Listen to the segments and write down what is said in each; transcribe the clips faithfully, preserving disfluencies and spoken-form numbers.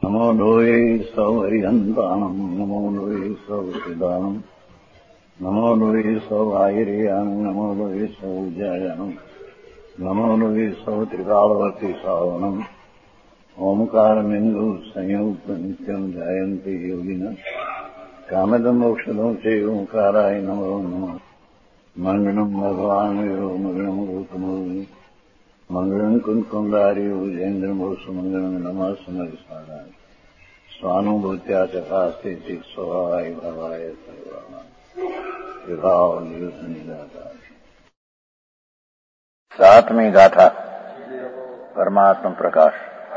નમો લોહે સૌ હરિહંતાણમ નમો લોહે સૌ સિદાનમ નમો લોહે સૌ આયર્યાણમ નમો લોહે સૌ જયાણમ નમો લોહે સૌ ત્રિકાળવર્તી સાવણમ ઓમકારમિંદુ સંયુક્ત નિત્યમ જાયંતિ યોગિન કામદમ મોક્ષદમ છે ઓંકારાય નમો નમઃ મંગળમ ભગવાન વીરો મંગળમ ગૌતમો મંગળમ કુંકુંદારી ઉજેન્દ્રમોષ મંગળમ નમઃ સમરિસાદાય સ્વાનુભૂત્યા ચકાસ્તે સ્વભાવાય ભાવાય સર્વાના વિભાવ નિદાતા. સાતમી ગાથા પરમાત્મા પ્રકાશ.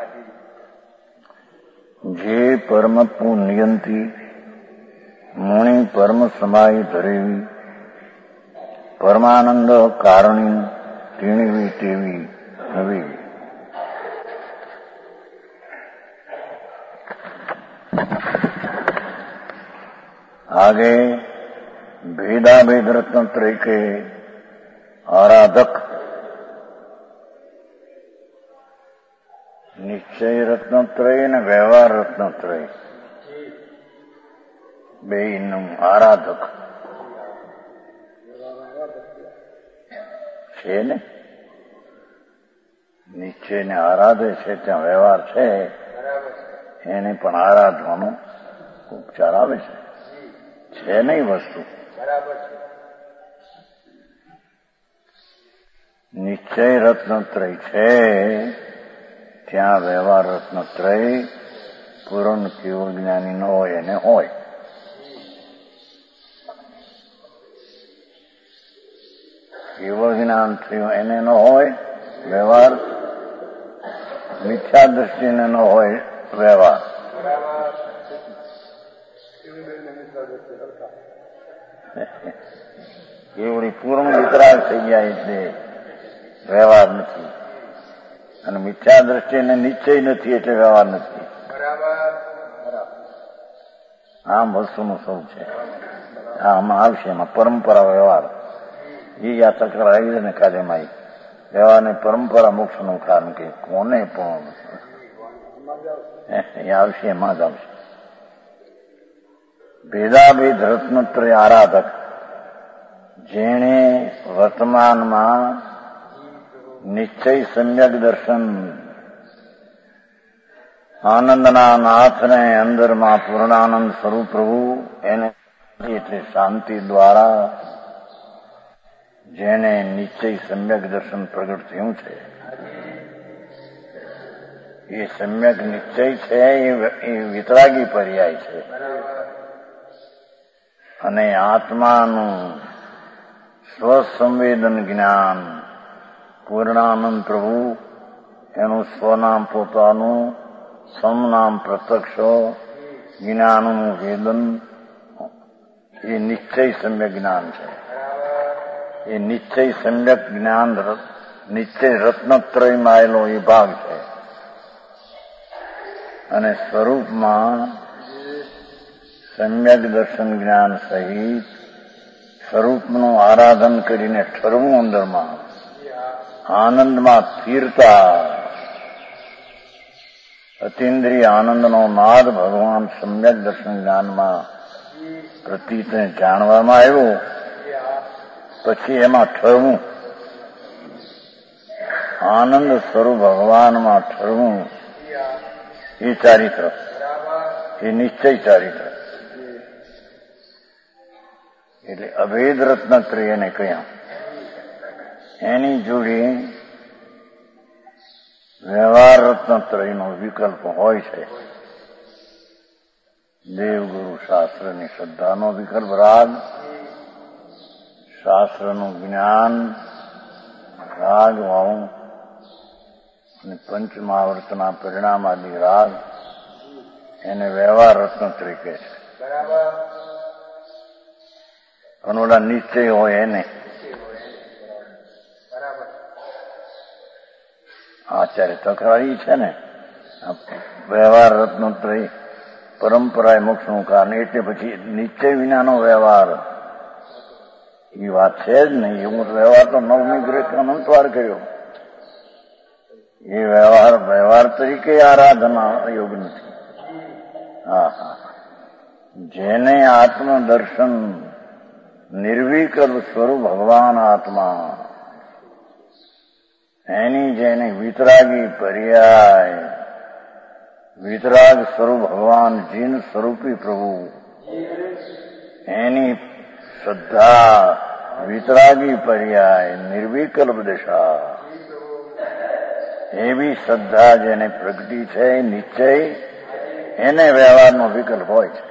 જે પરમ પુણ્યંતી મુનિ પરમ સમાય ધરેવી પરમાનંદ કારણી ટીણવી ટેવી નવી. आगे भेदाभेद रत्नत्रय के आराधक निश्चय रत्नत्रय ने व्यवहार रत्नत्रय बेयનું આરાધક છે ને. નિશ્ચયને આરાધે છે ત્યાં વ્યવહાર છે, એને પણ આરાધવાનો ઉપચાર આવે છે. છે નહીં વસ્તુ નિશ્ચય રત્નત્રય છે ત્યાં વ્યવહાર રત્નત્રય પૂર્ણ કેવળ જ્ઞાની ન હોય એને હોય. કેવળ જ્ઞાન થયું એને ન હોય વ્યવહાર, મિથ્યા દ્રષ્ટિને ન હોય વ્યવહાર. એવડી પૂર્ણ વિતરાગ થઈ ગયા એટલે વ્યવહાર નથી, અને મિથ્યા દ્રષ્ટિને નિશ્ચય નથી એટલે વ્યવહાર નથી. આમ વસ્તુનું સૌ છે. આમાં આવશે એમાં પરંપરા વ્યવહાર એ આ તકરાર આવી ને કાદેમાં વ્યવહારની પરંપરા મોક્ષનું કારણ કે કોને પણ એ આવશે એમાં જ આવશે. ભેદાભેદ રત્નત્રય આરાધક જેણે વર્તમાનમાં નિશ્ચય સમ્યક દર્શન આનંદના નાથને અંદરમાં પૂર્ણાનંદ સ્વરૂપ પ્રભુ એને એટલે શાંતિ દ્વારા જેને નિશ્ચય સમ્યક દર્શન પ્રગટ થયું છે એ સમ્યક નિશ્ચય છે એ વિતરાગી પર્યાય છે. અને આત્માનું સ્વસંવેદન જ્ઞાન પૂર્ણાનંદ પ્રભુ એનું સ્વનામ પોતાનું સમનામ પ્રત્યક્ષ જ્ઞાનનું વેદન એ નિશ્ચય સમ્યક જ્ઞાન છે. એ નિશ્ચય સમ્યક જ્ઞાન નિશ્ચય રત્નત્રયમાં આવેલો એ ભાગ છે. અને સ્વરૂપમાં સમ્યક દર્શન જ્ઞાન સહિત સ્વરૂપનું આરાધન કરીને ઠરવું અંદરમાં આનંદમાં સ્થિરતા અતિન્દ્રિય આનંદનો નાદ ભગવાન સમ્યક દર્શન જ્ઞાનમાં પ્રતીતને જાણવામાં આવ્યો પછી એમાં ઠરવું આનંદ સ્વરૂપ ભગવાનમાં ઠરવું એ ચારિત્ર, એ નિશ્ચય ચારિત્ર. એટલે અભેદ રત્નત્રય એને કહ્યા. એની જોડે વ્યવહાર રત્નત્રયનો વિકલ્પ હોય છે. દેવગુરુ શાસ્ત્રની શ્રદ્ધાનો વિકલ્પ રાગ, શાસ્ત્રનું જ્ઞાન રાગ વાળું અને પંચમહાવર્તના પરિણામ આદિ રાગ એને વ્યવહાર રત્નત્રય કહે છે. પણ ઓલા નિશ્ચય હોય એને આચાર્ય તકરારી છે ને વ્યવહાર રત્નત્રય પરંપરાએ મોક્ષનું કારણ એટલે પછી નિશ્ચય વિનાનો વ્યવહાર એ વાત છે જ નહીં. એવું વ્યવહાર તો નવમી ગ્રહ અનંતવાર કર્યો. એ વ્યવહાર વ્યવહાર તરીકે આરાધના યોગ નથી. હા હા જેને આત્મદર્શન નિર્વિકલ્પ સ્વરૂપ ભગવાન આત્મા એની જેને વિતરાગી પર્યાય વિતરાગ સ્વરૂપ ભગવાન જીન સ્વરૂપી પ્રભુ એની શ્રદ્ધા વિતરાગી પર્યાય નિર્વિકલ્પ દશા એવી શ્રદ્ધા જેને પ્રગટી છે નિશ્ચય એને વ્યવહારનો વિકલ્પ હોય છે.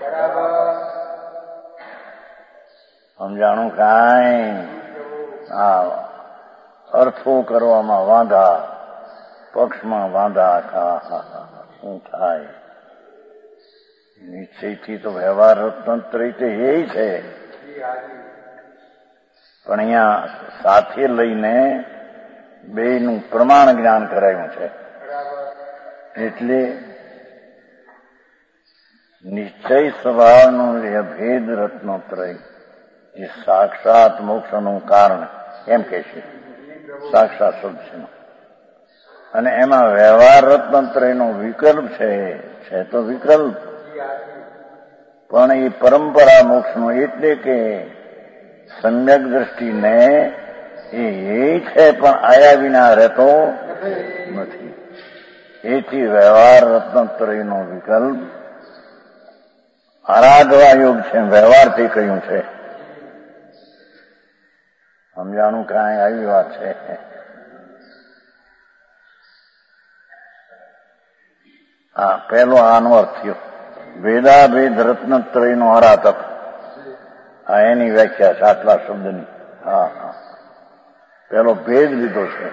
સમજાણું કાંઈ આ અર્થો કરવામાં વાંધા પક્ષમાં વાંધા ખા શું થાય નિશ્ચયથી તો વ્યવહાર તંત્ર રીતે એ છે પણ અહીંયા સાથે લઈને બેયનું પ્રમાણ જ્ઞાન કરાયું છે એટલે નિશ્ચય સ્વભાવનો એ ભેદ રત્નોત્રય એ સાક્ષાત મોક્ષનું કારણ એમ કે છે સાક્ષાત શબ્દ છે અને એમાં વ્યવહાર રત્નોત્રયનો વિકલ્પ છે છે તો વિકલ્પ પણ એ પરંપરા મોક્ષનો એટલે કે સમ્યક દ્રષ્ટિને એ છે પણ આયા વિના રહેતો નથી. એથી વ્યવહાર રત્નોત્રયનો વિકલ્પ આરાધવા યોગ છે વ્યવહારથી કહ્યું છે. સમજાણું કાંઈ આવી વાત છે. હા પહેલો આનો અર્થ થયો ભેદાભેદ રત્નત્રયનો આરાધક આ એની વ્યાખ્યા છે આટલા શબ્દની. હા હા પેલો ભેદ લીધો છે.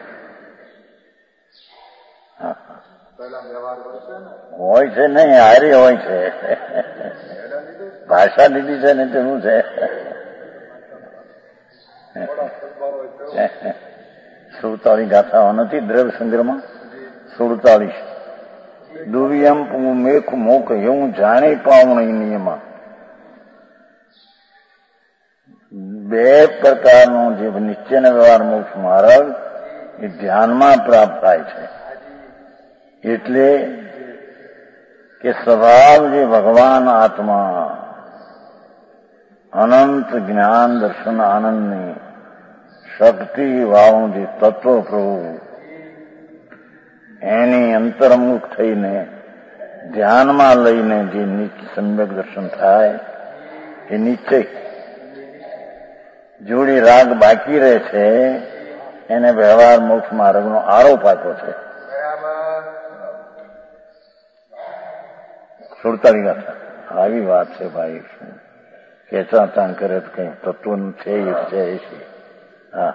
હોય છે નહીં હારી હોય છે ભાષા લીધી છે ને તેનું છે સુડતાલીસ ગાથાઓ નથી દ્રવ્ય સંગ્રહમાં સુડતાલીસ દુર્યમ મેઘ મોક એવું જાણી પાવણી નિયમમાં બે પ્રકારનો જે નિશ્ચયના વ્યવહાર મોક્ષ માર્ગ એ ધ્યાનમાં પ્રાપ્ત થાય છે. એટલે કે સ્વભાવ જે ભગવાન આત્મા અનંત જ્ઞાન દર્શન આનંદની શક્તિ વાળું જે તત્વ પ્રભુ એની અંતર્મુખ થઈને ધ્યાનમાં લઈને જે સમ્યક દર્શન થાય એ નિશ્ચય જોડી રાગ બાકી રહે છે એને વ્યવહાર મોક્ષ માર્ગનો આરોપ આપ્યો છે. સુડતાલીસ ગાથા આવી વાત છે ભાઈ ખેંચા તાણ કરે તો કઈ તત્વ છે છે હા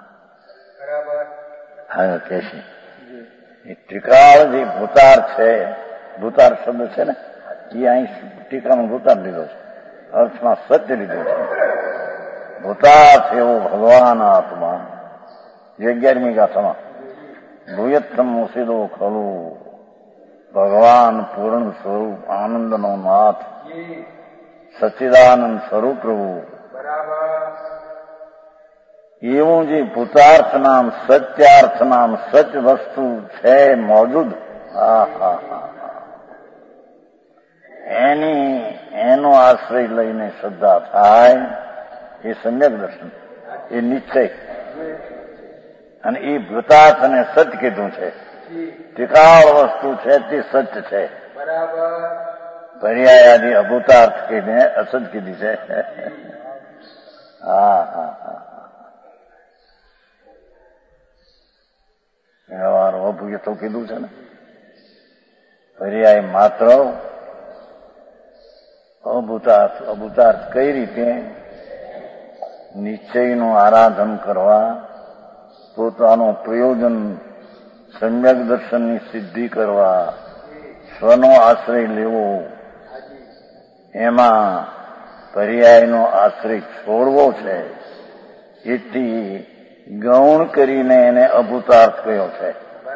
હા કે છે એ ત્રિકાળ જે ભૂતાર છે ભૂતાર શબ્દ છે ને એ અહીં ટીકામાં ભૂતાર લીધો છે અર્થમાં સત્ય લીધો છે. ભૂતાર છે એવો ભગવાન આત્મા જે અગિયારમી ગાથામાં ભૂયત્તમ મુસીદો ખલું ભગવાન પૂર્ણ સ્વરૂપ આનંદનો નાથ સચ્ચિદાનંદ સ્વરૂપ પ્રભુ એવું જે ભૂતાર્થ નામ સત્યાર્થ નામ સચ વસ્તુ છે મોજૂદ એની એનો આશ્રય લઈને શ્રદ્ધા થાય એ સમ્યક દર્શન એ નિશ્ચય અને એ ભૂતાર્થ અને સચ કીધું છે. ટિકાળ વસ્તુ છે તે સત્ય છે. પર્યાય આદિ અભૂતાર્થ કહીને અસત કીધી છે. હા હા હા વ્યવહાર અભૂય તો કીધું છે ને પર્યાય માત્ર અભૂતાર્થ અભૂતાર્થ કઈ રીતે નિશ્ચયનું આરાધન કરવા પોતાનું પ્રયોજન સમ્યક દર્શનની સિદ્ધિ કરવા સ્વનો આશ્રય લેવો એમાં પર્યાયનો આશ્રય છોડવો છે એથી ગૌણ કરીને એને અભૂતાર્થ કહ્યો છે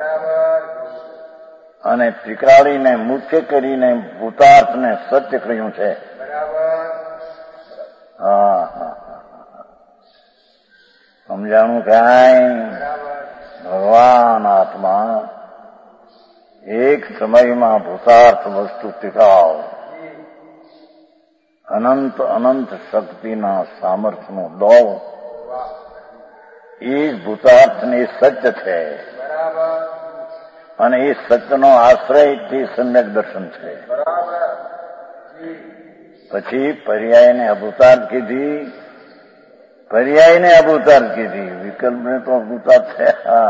અને ત્રિકાળીને મુખ્ય કરીને ભૂતાર્થને સત્ય કહ્યું છે. હા હા સમજાણું કાંઈ ભગવાન આત્મા એક સમયમાં ભૂતાર્થ વસ્તુ ટીકાવ, અનંત અનંત શક્તિના સામર્થ્યનો દો, એ જ ભૂતાર્થને સત્ય છે. અને એ સત્યનો આશ્રય તે સમ્યક દર્શન છે. પછી પર્યાયને અભૂતાર્થ કીધી, પર્યાયને અભૂતાર્થ કીધી, વિકલ્પને તો અભૂતાર્થ છે.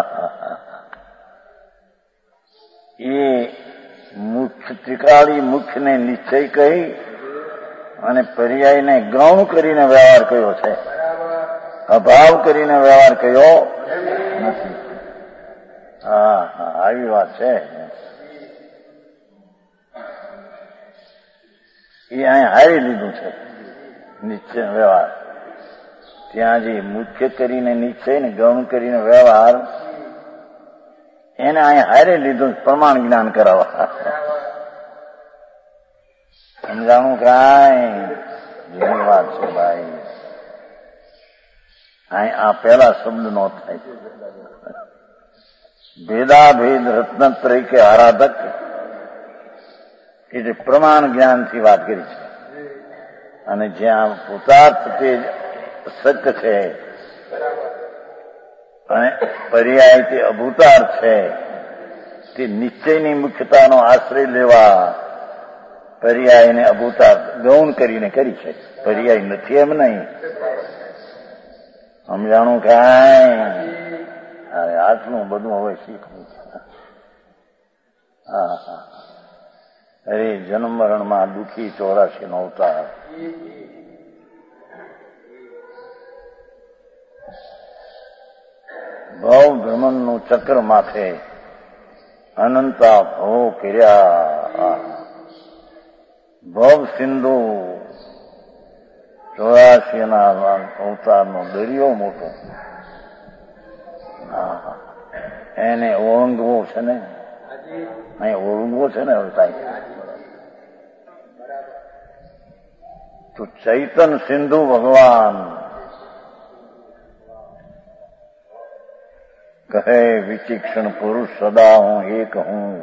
એ મુખ્ય ત્રિકાળી મુખ્યને નિશ્ચય કહી અને પર્યાયને ગૌણ કરીને વ્યવહાર કર્યો છે, અભાવ કરીને વ્યવહાર કર્યો નથી. હા હા આવી વાત છે. એ અહીંયા હારી લીધું છે નિશ્ચય વ્યવહાર. ત્યાં જે મુખ્ય કરીને નિશ્ચય ને ગૌણ કરીને વ્યવહાર, એને અહીંયા હારે લીધું પ્રમાણ જ્ઞાન કરાવવા. સમજાણું કાંઈ જેની વાત છે ભાઈ. અહીં આ પહેલા શબ્દ નો થાય. ભેદાભેદ રત્નત્રય કે આરાધક એટલે પ્રમાણ જ્ઞાનથી વાત કરી છે. અને જ્યાં ભૂતાર્થ તે સત્ય છે અને પર્યાય તે અભૂતાર્થ છે, તે નિશ્ચયની મુખ્યતાનો આશ્રય લેવા પર્યાયને અભૂતાર્થ ગૌણ કરીને કરી છે. પર્યાય નથી એમ નહીં. સમજાણું કાંઈ? અરે આટલું બધું હવે શીખવું છે. હા હા અરે જન્મ મરણમાં દુઃખી ચોરાશી નો અવતાર. ભવ ભ્રમણનું ચક્ર માથે અનંતા ભવો કર્યા. ભવ સિંધુ ચોરાશી ના અવતારનો દરિયો મોટો, એને ઓળંગવો છે ને, અહીં ઓળંગવો છે ને અવતાર. તો ચૈતન સિંધુ ભગવાન કહે વિચિક્ષણ પુરુષ સદા હું એક હું.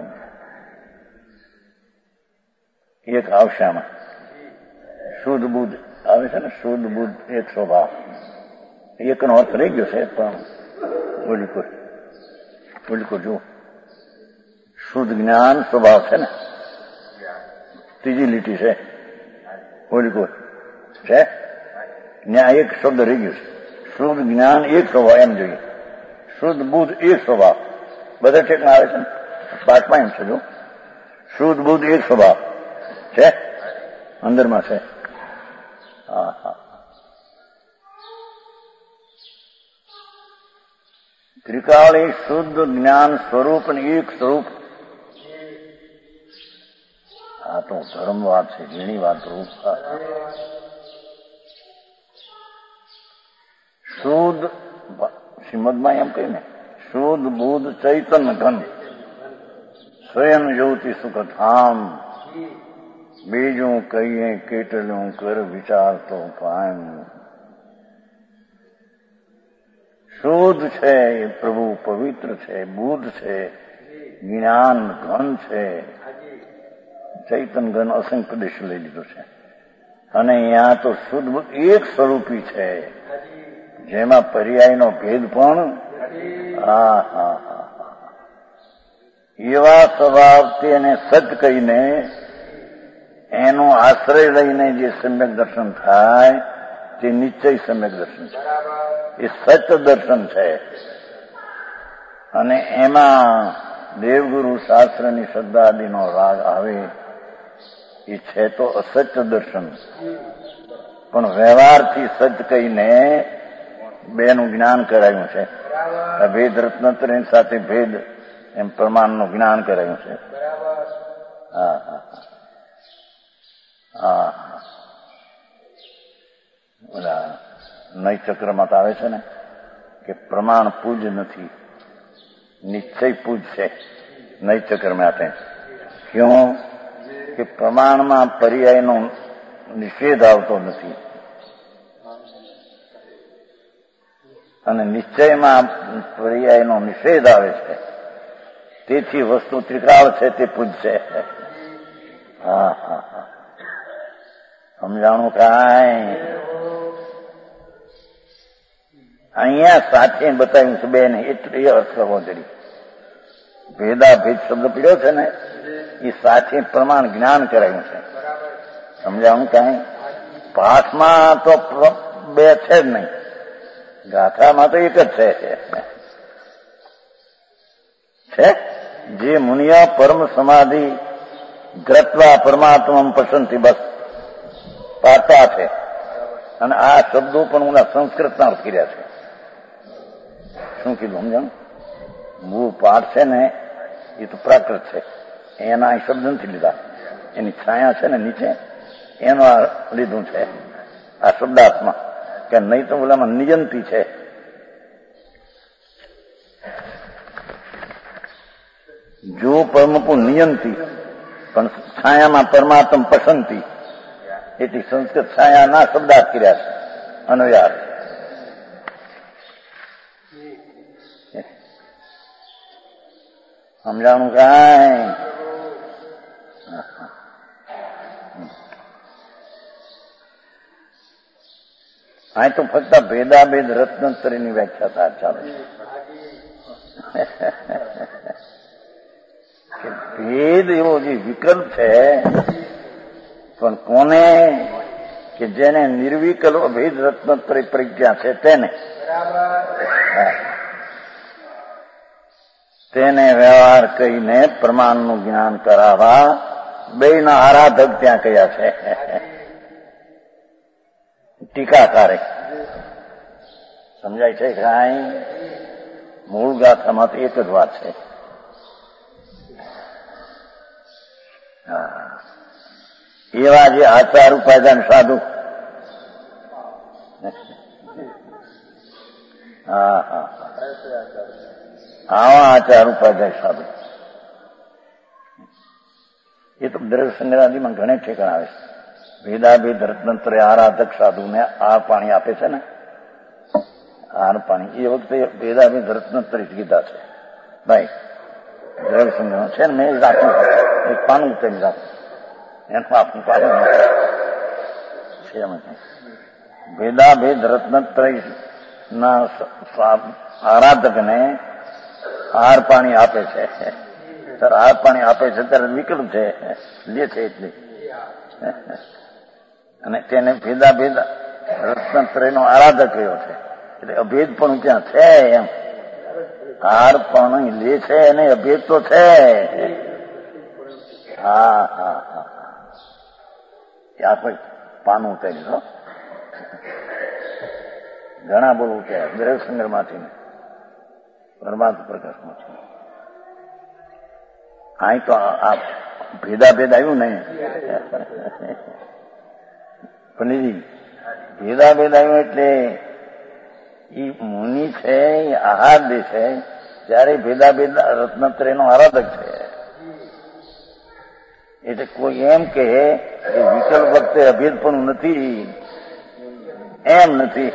એક આવશે આમાં. શુદ્ધ બુદ્ધ આવે છે ને, શુદ્ધ બુદ્ધ એક સ્વભાવ. એકનો અર્થ રહી ગયો છે પણ ઓલિકો ઓલિકો જો શુદ્ધ જ્ઞાન સ્વભાવ છે ને, ત્રીજી લીટી છે ઓલિકો છે. ત્યાં એક શબ્દ રહી ગયો છે. શુદ્ધ જ્ઞાન એક સ્વભાવ એમ જોઈએ. શુદ્ધ બુદ્ધ એક સ્વભાવ બધા ઠેકમાં આવે છે ને, પાઠમાં એમ છે. જો શુદ્ધ બુદ્ધ એક સ્વભાવ છે, અંદરમાં છે. હા હા ત્રિકાળી શુદ્ધ જ્ઞાન સ્વરૂપ ને એક સ્વરૂપ. આ તો ધર્મ વાત છે, જેની વાત રૂપ. શુદ્ધ શ્રીમદમાં એમ કહી ને, શુદ્ધ બુદ્ધ ચૈતન ઘન સ્વયં જ્યોતિ સુખ ધામ. બીજું કહીએ કેટલું કર વિચાર તો કાયમ. શુદ્ધ છે એ પ્રભુ પવિત્ર છે, બુદ્ધ છે, જ્ઞાન ઘન છે, ચૈતન ઘન અસંખ્ય દેશ લઈ લીધો છે. અને અહીંયા તો શુદ્ધ બુદ્ધ એક સ્વરૂપી છે, જેમાં પર્યાયનો ભેદ પણ. હા હા હા એવા સ્વભાવથી એને સત કહીને એનો આશ્રય લઈને જે સમ્યક દર્શન થાય તે નિશ્ચય સમ્યક દર્શન છે. એ સત્ય દર્શન છે. અને એમાં દેવગુરુ શાસ્ત્રની શ્રદ્ધાદિનો રાગ આવે એ છે તો અસત્ય દર્શન, પણ વ્યવહારથી સત્ય કહીને બેનું જ્ઞાન કરાયું છે. ભેદ રત્નત્રય સાથે ભેદ એમ પ્રમાણનું જ્ઞાન કરાયું છે. હા હા હા બધા નય ચક્રમાં તો આવે છે ને કે પ્રમાણ પૂજ નથી, નિશ્ચય પૂજ છે. નય ચક્રમાં આપે ક્યું કે પ્રમાણમાં પર્યાયનો નિષેધ આવતો નથી અને નિશ્ચયમાં પર્યાયનો નિષેધ આવે છે. તેથી વસ્તુ ત્રિકાળ છે તે પૂજશે. હા હા હા સમજાણું કાંઈ? અહીંયા સાથે બતાવ્યું છે બેન, એટલી અર્થ હોવો જોઈએ. ભેદાભેદ શબ્દ પીડ્યો છે ને એ સાથે પ્રમાણ જ્ઞાન કરાયું છે. સમજાણું કાંઈ? પાઠમાં તો બે છે જ નહીં, ગાથામાં તો એક જ છે. છે જે મુનિયા પરમ સમાધિ ધ્રત્વા પરમાત્મા પસંદથી બસ પાતા છે. અને આ શબ્દો પણ હું સંસ્કૃતના અર્થ કર્યા છે. શું કીધું સમજાણું? મૂળ પાઠ છે ને એ તો પ્રાકૃત છે, એના અહીં શબ્દ નથી લીધા. એની છાયા છે ને નીચે એનું લીધું છે આ શબ્દાર્થમાં, કે નહીં તો ઓલામાં નિયંતી છે. જો પરમપુ નિયંતી પણ છાયામાં પરમાત્મા પસંદતી, એટલી સંસ્કૃત છાયાના શબ્દાર્થ કર્યા છે અનુયાર. સમજાણું કાંઈ? આ તો ફક્ત ભેદાભેદ રત્નત્રયની વ્યાખ્યા ચાલે છે. ભેદ એવો જે વિકલ્પ છે, પણ કોને? કે જેને નિર્વિકલ્પ ભેદ રત્નત્રય પ્રજ્ઞા છે તેને તેને વ્યવહાર કહીને પ્રમાણનું જ્ઞાન કરાવવા બેયના આરાધક ત્યાં કયા છે ટીકાકારે. સમજાય છે કાંઈ? મૂળ ગાથામાં તો એક જ વાત છે. એવા જે આચાર ઉપાદાન સાધુ, હા હા આવા આચાર ઉપાધ્યાય સાધુ એ તો દ્રવ્ય સંગ્રહાદિમાં ઘણે ઠેકાણ આવે છે. ભેદાભેદ રત્નત્રય આરાધક સાધુને આ પાણી આપે છે ને, આર પાણી એ વખતે ભેદાભેદ રત્નત્રય કીધા છે ભાઈ. દ્રવ્ય સંગ્રહ છે ને, મેં રાખવું એક પાનું ઉતરી રાખવું એનું આપનું પાનું છે. ભેદાભેદ રત્નત્રય ના આરાધકને આહાર પાણી આપે છે. સર આહાર પાણી આપે છે ત્યારે વિકલ્પ છે, લે છે એટલે, અને તેને ભેદાભેદ રત્નત્રયનો આરાધક કયો છે. એટલે અભેદ પણ ત્યાં છે એમ. આહાર પાણી લે છે અને અભેદ તો છે. હા હા હા ત્યાં કોઈ પાનું ઉતારી દો. ઘણા બોલવું છે દ્રવ્ય સંગ્રહમાંથી ને પરમાત્મા પ્રકાશમાંથી. અહીં તો આ ભેદાભેદ આવ્યું ને પંડિતજી, ભેદાભેદ આવ્યું એટલે એ મુનિ છે એ આહાર દે છે ત્યારે ભેદાભેદ રત્નત્રયનો આરાધક છે. એટલે કોઈ એમ કહે કે વિકલ્પ વખતે અભેદ પણ નથી, એમ નથી.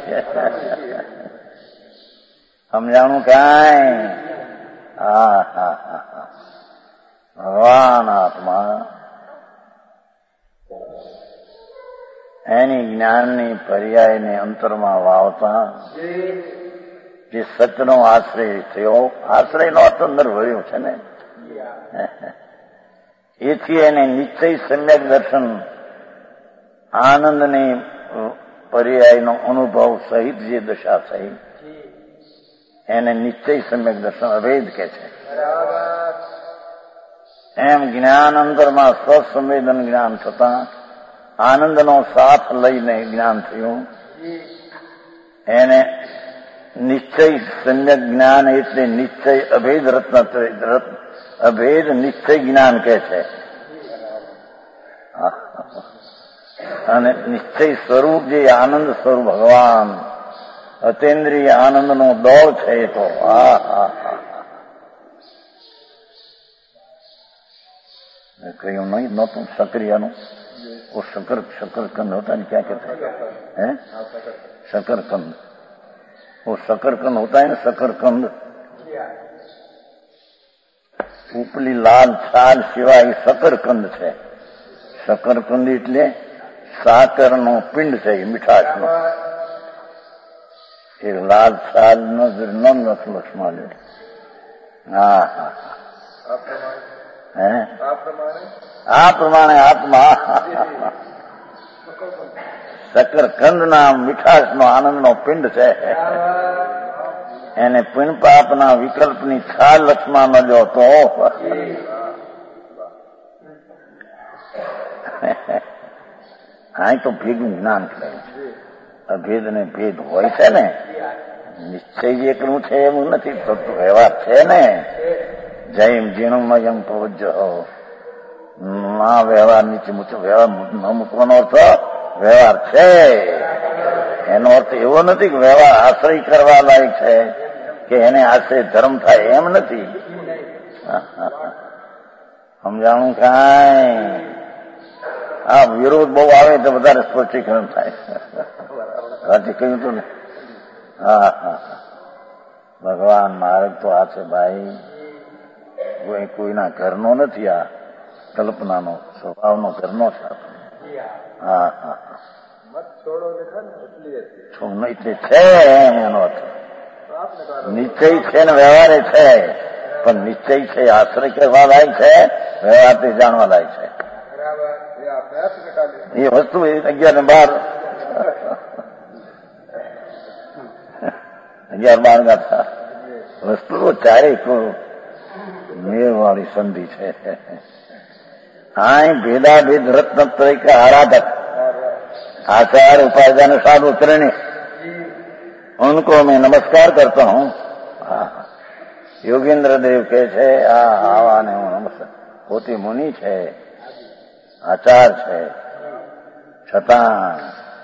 સમજાણું કાંઈ? હા હા હા હા ભગવાન આત્મા એની જ્ઞાનની પર્યાયને અંતરમાં વાવતા જે સતનો આશ્રય થયો, આશ્રયનો અર્થ અંદર ભર્યો છે ને, એથી એને નિશ્ચય સમ્યક દર્શન આનંદની પર્યાયનો અનુભવ સહિત જે દશા થઈ એને નિશ્ચય સમ્યક દર્શન અભેદ કે છે. એમ જ્ઞાન અંતરમાં સ્વસંવેદન જ્ઞાન થતા આનંદનો સાથ લઈને જ્ઞાન થયું એને નિશ્ચય સમ્યક જ્ઞાન એટલે નિશ્ચય અભેદ રત્ન અભેદ નિશ્ચય જ્ઞાન કે છે. અને નિશ્ચય સ્વરૂપ જે આનંદ સ્વરૂપ ભગવાન અતેન્દ્રિય આનંદનો દોર છે એ તો હા હા હા કહ્યું नहीं नौतम सक्रियाનું वो शकर शकरकंद होता है क्या कहते हैं हैं शकरकंद वो शकरकंद होता है ना शकरकंद ઉપલી લાલ છાલ સિવાય શકરકંદ છે. શકરકંદ એટલે સાકરનો પિંડ છે, એ મીઠાશનો. એ લાલ છાલ ન લક્ષ્મણ લે. હા હા હે આ પ્રમાણે આત્મા શકરકંદના મીઠાશનો આનંદનો પિંડ છે. એને પિંડ પાપના વિકલ્પની છાલ લક્ષ્મણ ન જો તો હા તો ભેગું જ્ઞાન કહેવાય છે. અભેદ ને ભેદ હોય છે ને, નિશ્ચય એકલું છે એવું નથી, તો વ્યવહાર છે ને. જૈમ જીણુમયમ પ્રવજ્ય ના વ્યવહાર નીચે મૂકો, વ્યવહાર ન મૂકવાનો અર્થ વ્યવહાર છે. એનો અર્થ એવો નથી કે વ્યવહાર આશ્રય કરવા લાયક છે કે એને આશ્રય ધર્મ થાય, એમ નથી. સમજાણું કાંઈ આ વિરોધ બહુ આવે તો વધારે સ્પષ્ટીકરણ થાય. હાથી કહ્યું હતું ને. હા હા ભગવાન માર્ગ તો આ છે ભાઈ, કોઈ કોઈના ઘરનો નથી, આ કલ્પનાનો સ્વભાવનો ઘરનો છે. હા હા એટલે છે એમ એનો અર્થ. નિશ્ચય છે ને વ્યવહારે છે, પણ નિશ્ચય છે આશ્રય કરવા લાયક છે, વ્યવહાર તે જાણવા લાયક છે. એ વસ્તુ અગિયાર ને બાર અગિયાર બાર ગાતા વસ્તુઓ ચારે મેળવાળી સંધિ છે. હા ભેદાભેદ રત્ન તરીકે આરાધક आचार उपाध्याय साधु उतरने उनको मैं नमस्कार करता हूँ. योगेंद्र देव के छे आ आवाने हूँ नमस्कार. पोती मुनि छे, आचार छे, छतां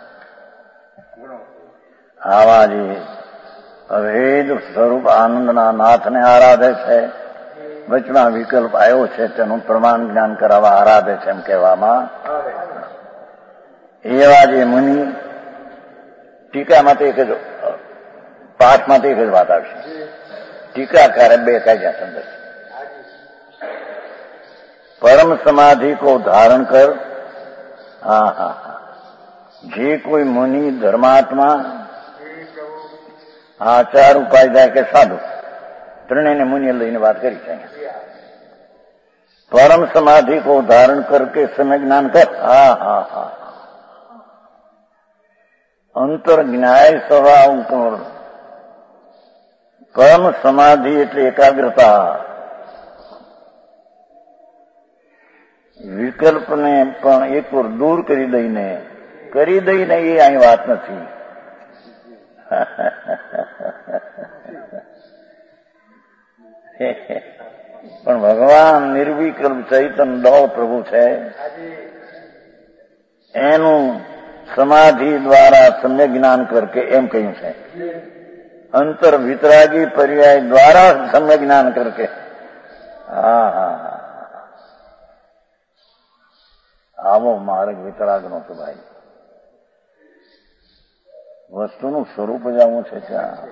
आवाजी अभेद स्वरूप आनंदना नाथने आराधे छे. वचमा विकल्प आयो छे तेનું પ્રમાણ જ્ઞાન કરાવવા આરાધે છે એમ કહેવામાં. એવા જે મુનિ ટીકામાં તો એક જ પાઠમાં તો એક જ વાત આવશે. ટીકાકારે બે કાઢ્યા સંદેશ. પરમ સમાધિ કો ધારણ કર. હા હા હા જે કોઈ મુનિ ધર્માત્મા આચાર ઉપાય કે સાધુ ત્રણેયને મુનિએ લઈને વાત કરી છે. પરમ સમાધિ કો ધારણ કરકે સમય જ્ઞાન કર. હા હા હા અંતર જ્ઞાય સ્વભાવ કર. પરમ સમાધિ એટલે એકાગ્રતા. વિકલ્પને પણ એક વાર દૂર કરી દઈને કરી દઈને એ અહીં વાત નથી. પણ ભગવાન નિર્વિકલ્પ ચૈતન દો પ્રભુ છે, એનું સમાધિ દ્વારા સમ્યક જ્ઞાન કરકે એમ કહ્યું છે. અંતર વિતરાગી પર્યાય દ્વારા સમ્યક જ્ઞાન કરકે. હા હા આવો માર્ગ વિતરાગનો તો ભાઈ વસ્તુનું સ્વરૂપ જ આવું છે. ત્યાં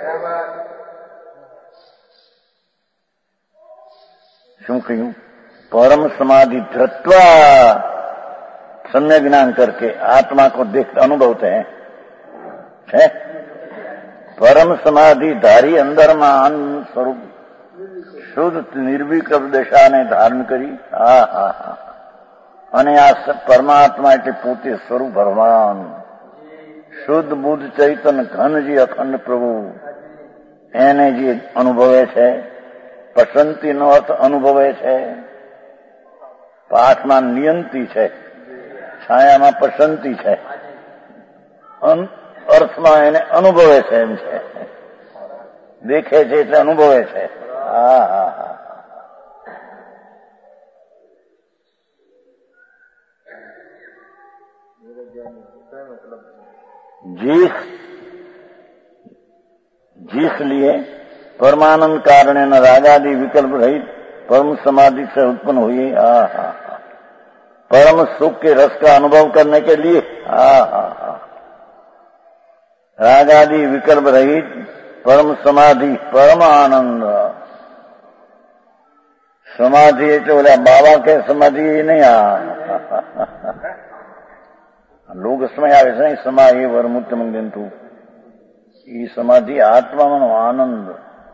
શું કહ્યું? परम समाधि धृत्वा सम्यक ज्ञान करके आत्मा को देख अनुभवते हैं है? परम समाधि धारी अंदर में आनंद स्वरूप शुद्ध निर्विकल्प दशा ने धारण करी. हा हा हा અને આ પરમાત્મા એટલે પોતે સ્વરૂપ ભગવાન શુદ્ધ બુદ્ધ ચૈતન ઘન જે અખંડ પ્રભુ એને જે અનુભવે છે. પસંતીનો અર્થ અનુભવે છે. પાઠમાં નિયંતી છે, છાયામાં પસંતી છે, અર્થમાં એને અનુભવે છે એમ છે. દેખે છે એટલે અનુભવે છે. હા હા હા जिस जिसलिए परमानंद कारण न रागादि विकल्प रहित परम समाधि से उत्पन्न हुई. हा हा परम सुख के रस का अनुभव करने के लिए हा हा हा रागादि विकल्प रहित परम समाधि परम आनंद સમાધિ એટલે ઓલા બાબા કે સમાધિ નહીં, આ લોક સમય આવે છે સમાધિ વરમુક્ત મંગંતુ, એ સમાધિ આત્માનો આનંદ,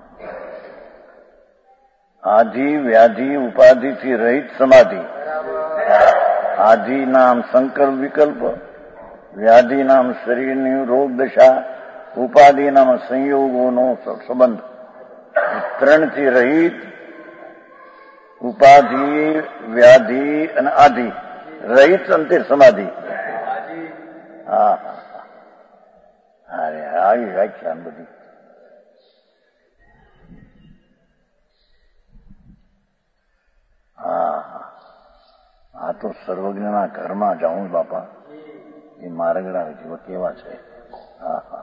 આધિ વ્યાધિ ઉપાધિથી રહિત સમાધિ. આધિ નામ સંકલ્પ વિકલ્પ, વ્યાધિ નામ શરીરની રોગ દશા, ઉપાધિ નામ સંયોગોનો સંબંધ. ત્રણથી રહિત ઉપાધિ વ્યાધિ અને આધિ રહિત અંતિર સમાધિ. હા હા અરે આવી વ્યાખ્યાન બધી. હા આ તો સર્વજ્ઞના ઘરમાં જાઉં બાપા, એ મારગડા જીવો કેવા છે. હા હા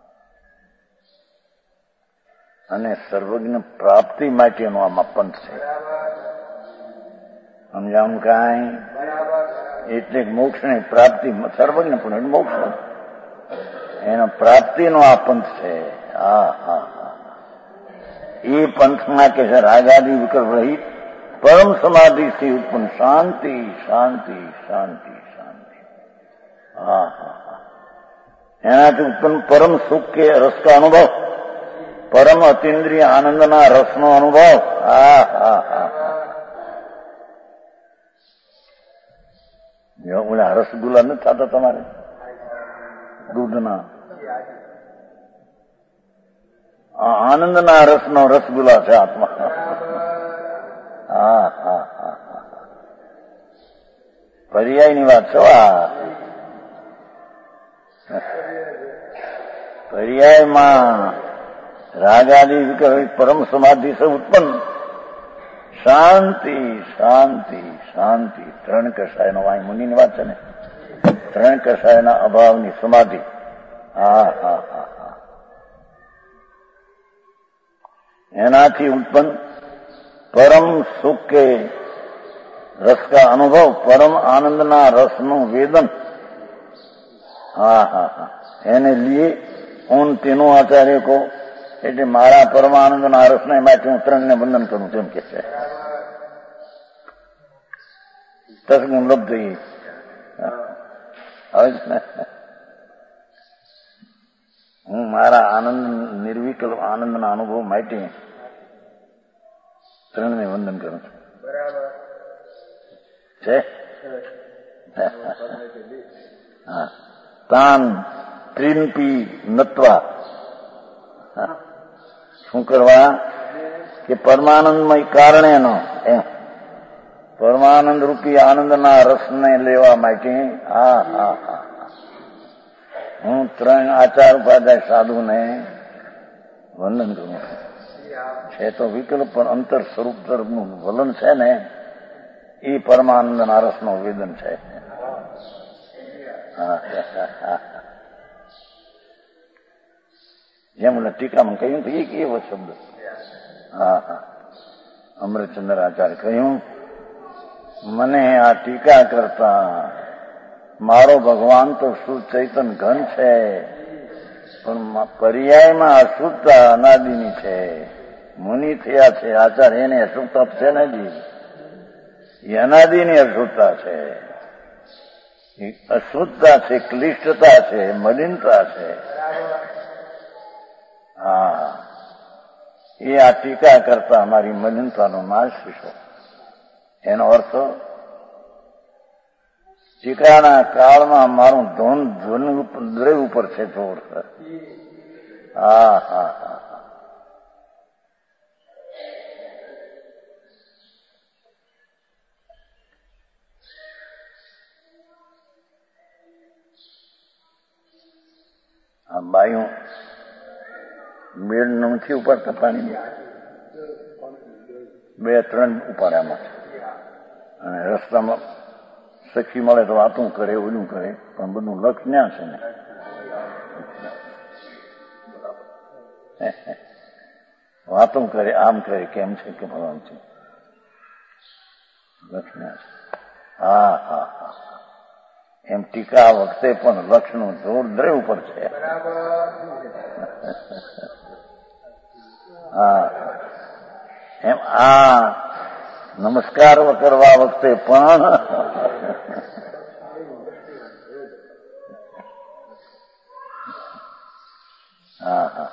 અને સર્વજ્ઞ પ્રાપ્તિ માટેનું આમાં પંથ છે. સમજાવું કાંઈ? એટલે મોક્ષની પ્રાપ્તિ, સર્વજ્ઞ પણ મોક્ષ એનો પ્રાપ્તિનો આ પંથ છે. હા હા હા એ પંથમાં કે છે રાગાદી વિકલ્પ રહિત પરમ સમાધિથી ઉત્પન્ન શાંતિ શાંતિ શાંતિ શાંતિ. હા હા હા એનાથી ઉત્પન્ન પરમ સુખ કે રસ કા અનુભવ, પરમ અતિન્દ્રિય આનંદના રસનો અનુભવ. હા હા હા ઓલા રસગુલ્લા નથી થતા તમારે દૂધના? આનંદના રસનો રસગુલ્લા છે આત્મા. હા હા હા પર્યાયની વાત છો. આ પર્યાયમાં રાગાદી વિકલ્પ પરમ સમાધિ સે ઉત્પન્ન શાંતિ શાંતિ શાંતિ. ત્રણ કષાયનો અહીં મુનિની વાત છે ને, ત્રણ કષાયના અભાવની સમાધિ. હા હા હા હા એનાથી ઉત્પન્ન પરમ સુખ કે રસ કા અનુભવ, પરમ આનંદના રસનું વેદન. હા હા હા એને લીએ હું તેનો આચાર્ય કહો, એટલે મારા પરમાનંદના રસને માટે હું ત્રણને વંદન કરું તેમ કે છે. તસગુણ લબ્ધ થઈ હું મારા આનંદ નિર્વિકલ્પ આનંદના અનુભવ માટે ત્રણને વંદન કરું છું. છે હા તાન ત્રિનપી નત્વા. શું કરવા? કે પરમાનંદમય કારણેનો એમ પરમાનંદ રૂપી આનંદના રસને લેવા માટે. હા હા હા હું ત્રણ આચાર ઉપાધ્યાય સાધુને વંદન કરું છું. છે તો વિકલ્પ પણ અંતર સ્વરૂપ તરફનું વલન છે ને, એ પરમાનંદના રસનો વેદન છે. જેમ ટીકામાં કહ્યું તો એક એવો શબ્દ. હા હા અમૃતચંદ્ર આચાર્ય કહ્યું, મને આ ટીકા કરતા મારો ભગવાન તો શુદ્ધ ચૈતન ઘન છે, પણ પર્યાયમાં અશુદ્ધતા અનાદિની છે. મુનિ થયા છે આચાર્ય, એને અશુદ્ધતા છે ને જી, એ અનાદિની અશુદ્ધતા છે. અશુદ્ધતા છે, ક્લિષ્ટતા છે, મલિનતા છે. હા એ આ ટીકા કરતા અમારી મલિનતાનો નાશ થશો. એનો અર્થ ટીકાના કાળમાં મારું ધોન ધ્વન દ્રવ ઉપર છે જોર. હા હા હા આ બાયું બેડ નથી ઉપાડતા પાણી, બે ત્રણ ઉપાડ્યામાં અને રસ્તામાં સખી મળે તો વાતું કરે, ઓલું કરે, પણ બધું લક્ષ ન્યા છે ને. વાતું કરે, આમ કરે, કેમ છે કે ભગવાન છે, લક્ષ ન્યા છે. હા હા હા એમ ટીકા વખતે પણ લક્ષનું જોર દ્રવ ઉપર છે. હા એમ આ નમસ્કાર કરવા વખતે પણ હા હા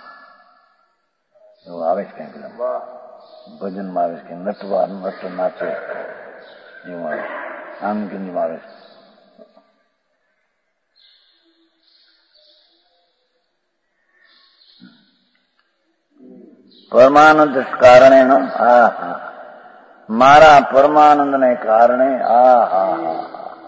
એવું આવે છે કઈ પેલા ભજનમાં આવે છે કે નટવા નટ નાચે એવું આવે આમ કેમ આવે છે. પરમાનંદ કારણે હા હા મારા પરમાનંદને કારણે આ હા હા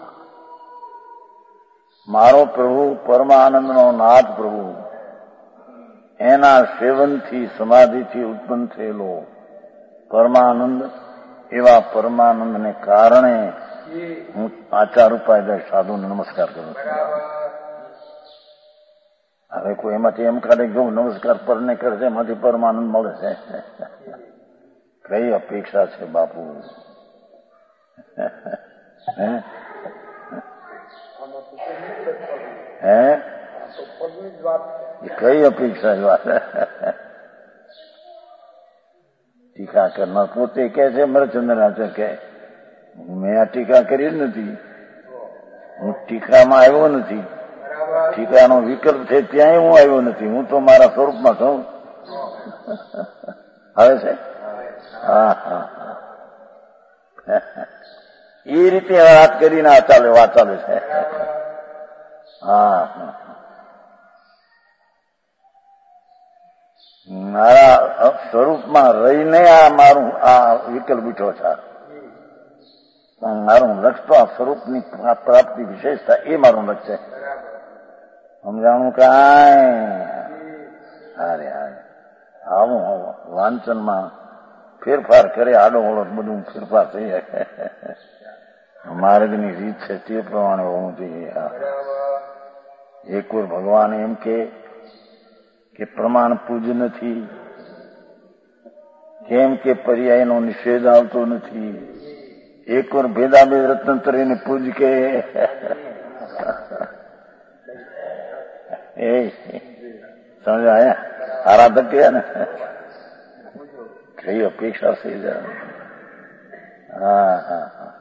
મારો પ્રભુ પરમાનંદનો નાથ પ્રભુ એના સેવનથી સમાધિથી ઉત્પન્ન થયેલો પરમાનંદ એવા પરમાનંદને કારણે હું આચાર ઉપાય સાધુને નમસ્કાર કરું છું. હવે કોઈ એમાંથી એમ કાઢે જો નમસ્કાર પરને કરશે એમાંથી પરમાનંદ મળે છે. કઈ અપેક્ષા છે બાપુ? હે હે કઈ અપેક્ષા જ વાત? ટીકા કરનાર પોતે કે છે મરચંદ્રનાથ કે મેં આ ટીકા કરી જ નથી, હું ટીકામાં આવ્યો નથી, ટીકાનો વિકલ્પ છે ત્યાંય હું આવ્યો નથી, હું તો મારા સ્વરૂપમાં છું. આવે છે હા હા એ રીતે વાત કરીને આ ચાલે વાત ચાલે છે. હા મારા સ્વરૂપમાં રહીને આ મારું આ વિકલ્પ ઉઠો છે. મારું લક્ષ્ય તો આ સ્વરૂપની પ્રાપ્તિ વિશેષતા એ મારું લક્ષ્ય છે. સમજાણું કાંઈ હારે હારે આવું વાંચનમાં ફેરફાર કરે આડો ઓળો બધું ફેરફાર થઈ જાય. માર્ગની રીત છે તે પ્રમાણે હોવું જોઈએ. એક વાર ભગવાન એમ કે કે પ્રમાણ પૂજ નથી, કેમ કે પર્યાયનો નિષેધ આવતો નથી. એક વાર ભેદાભેદ રત્નત્રયને પૂજ કે એ સમજાયા હારા દટ્યા ને કઈ અપેક્ષા થઈ જાય. હા હા હા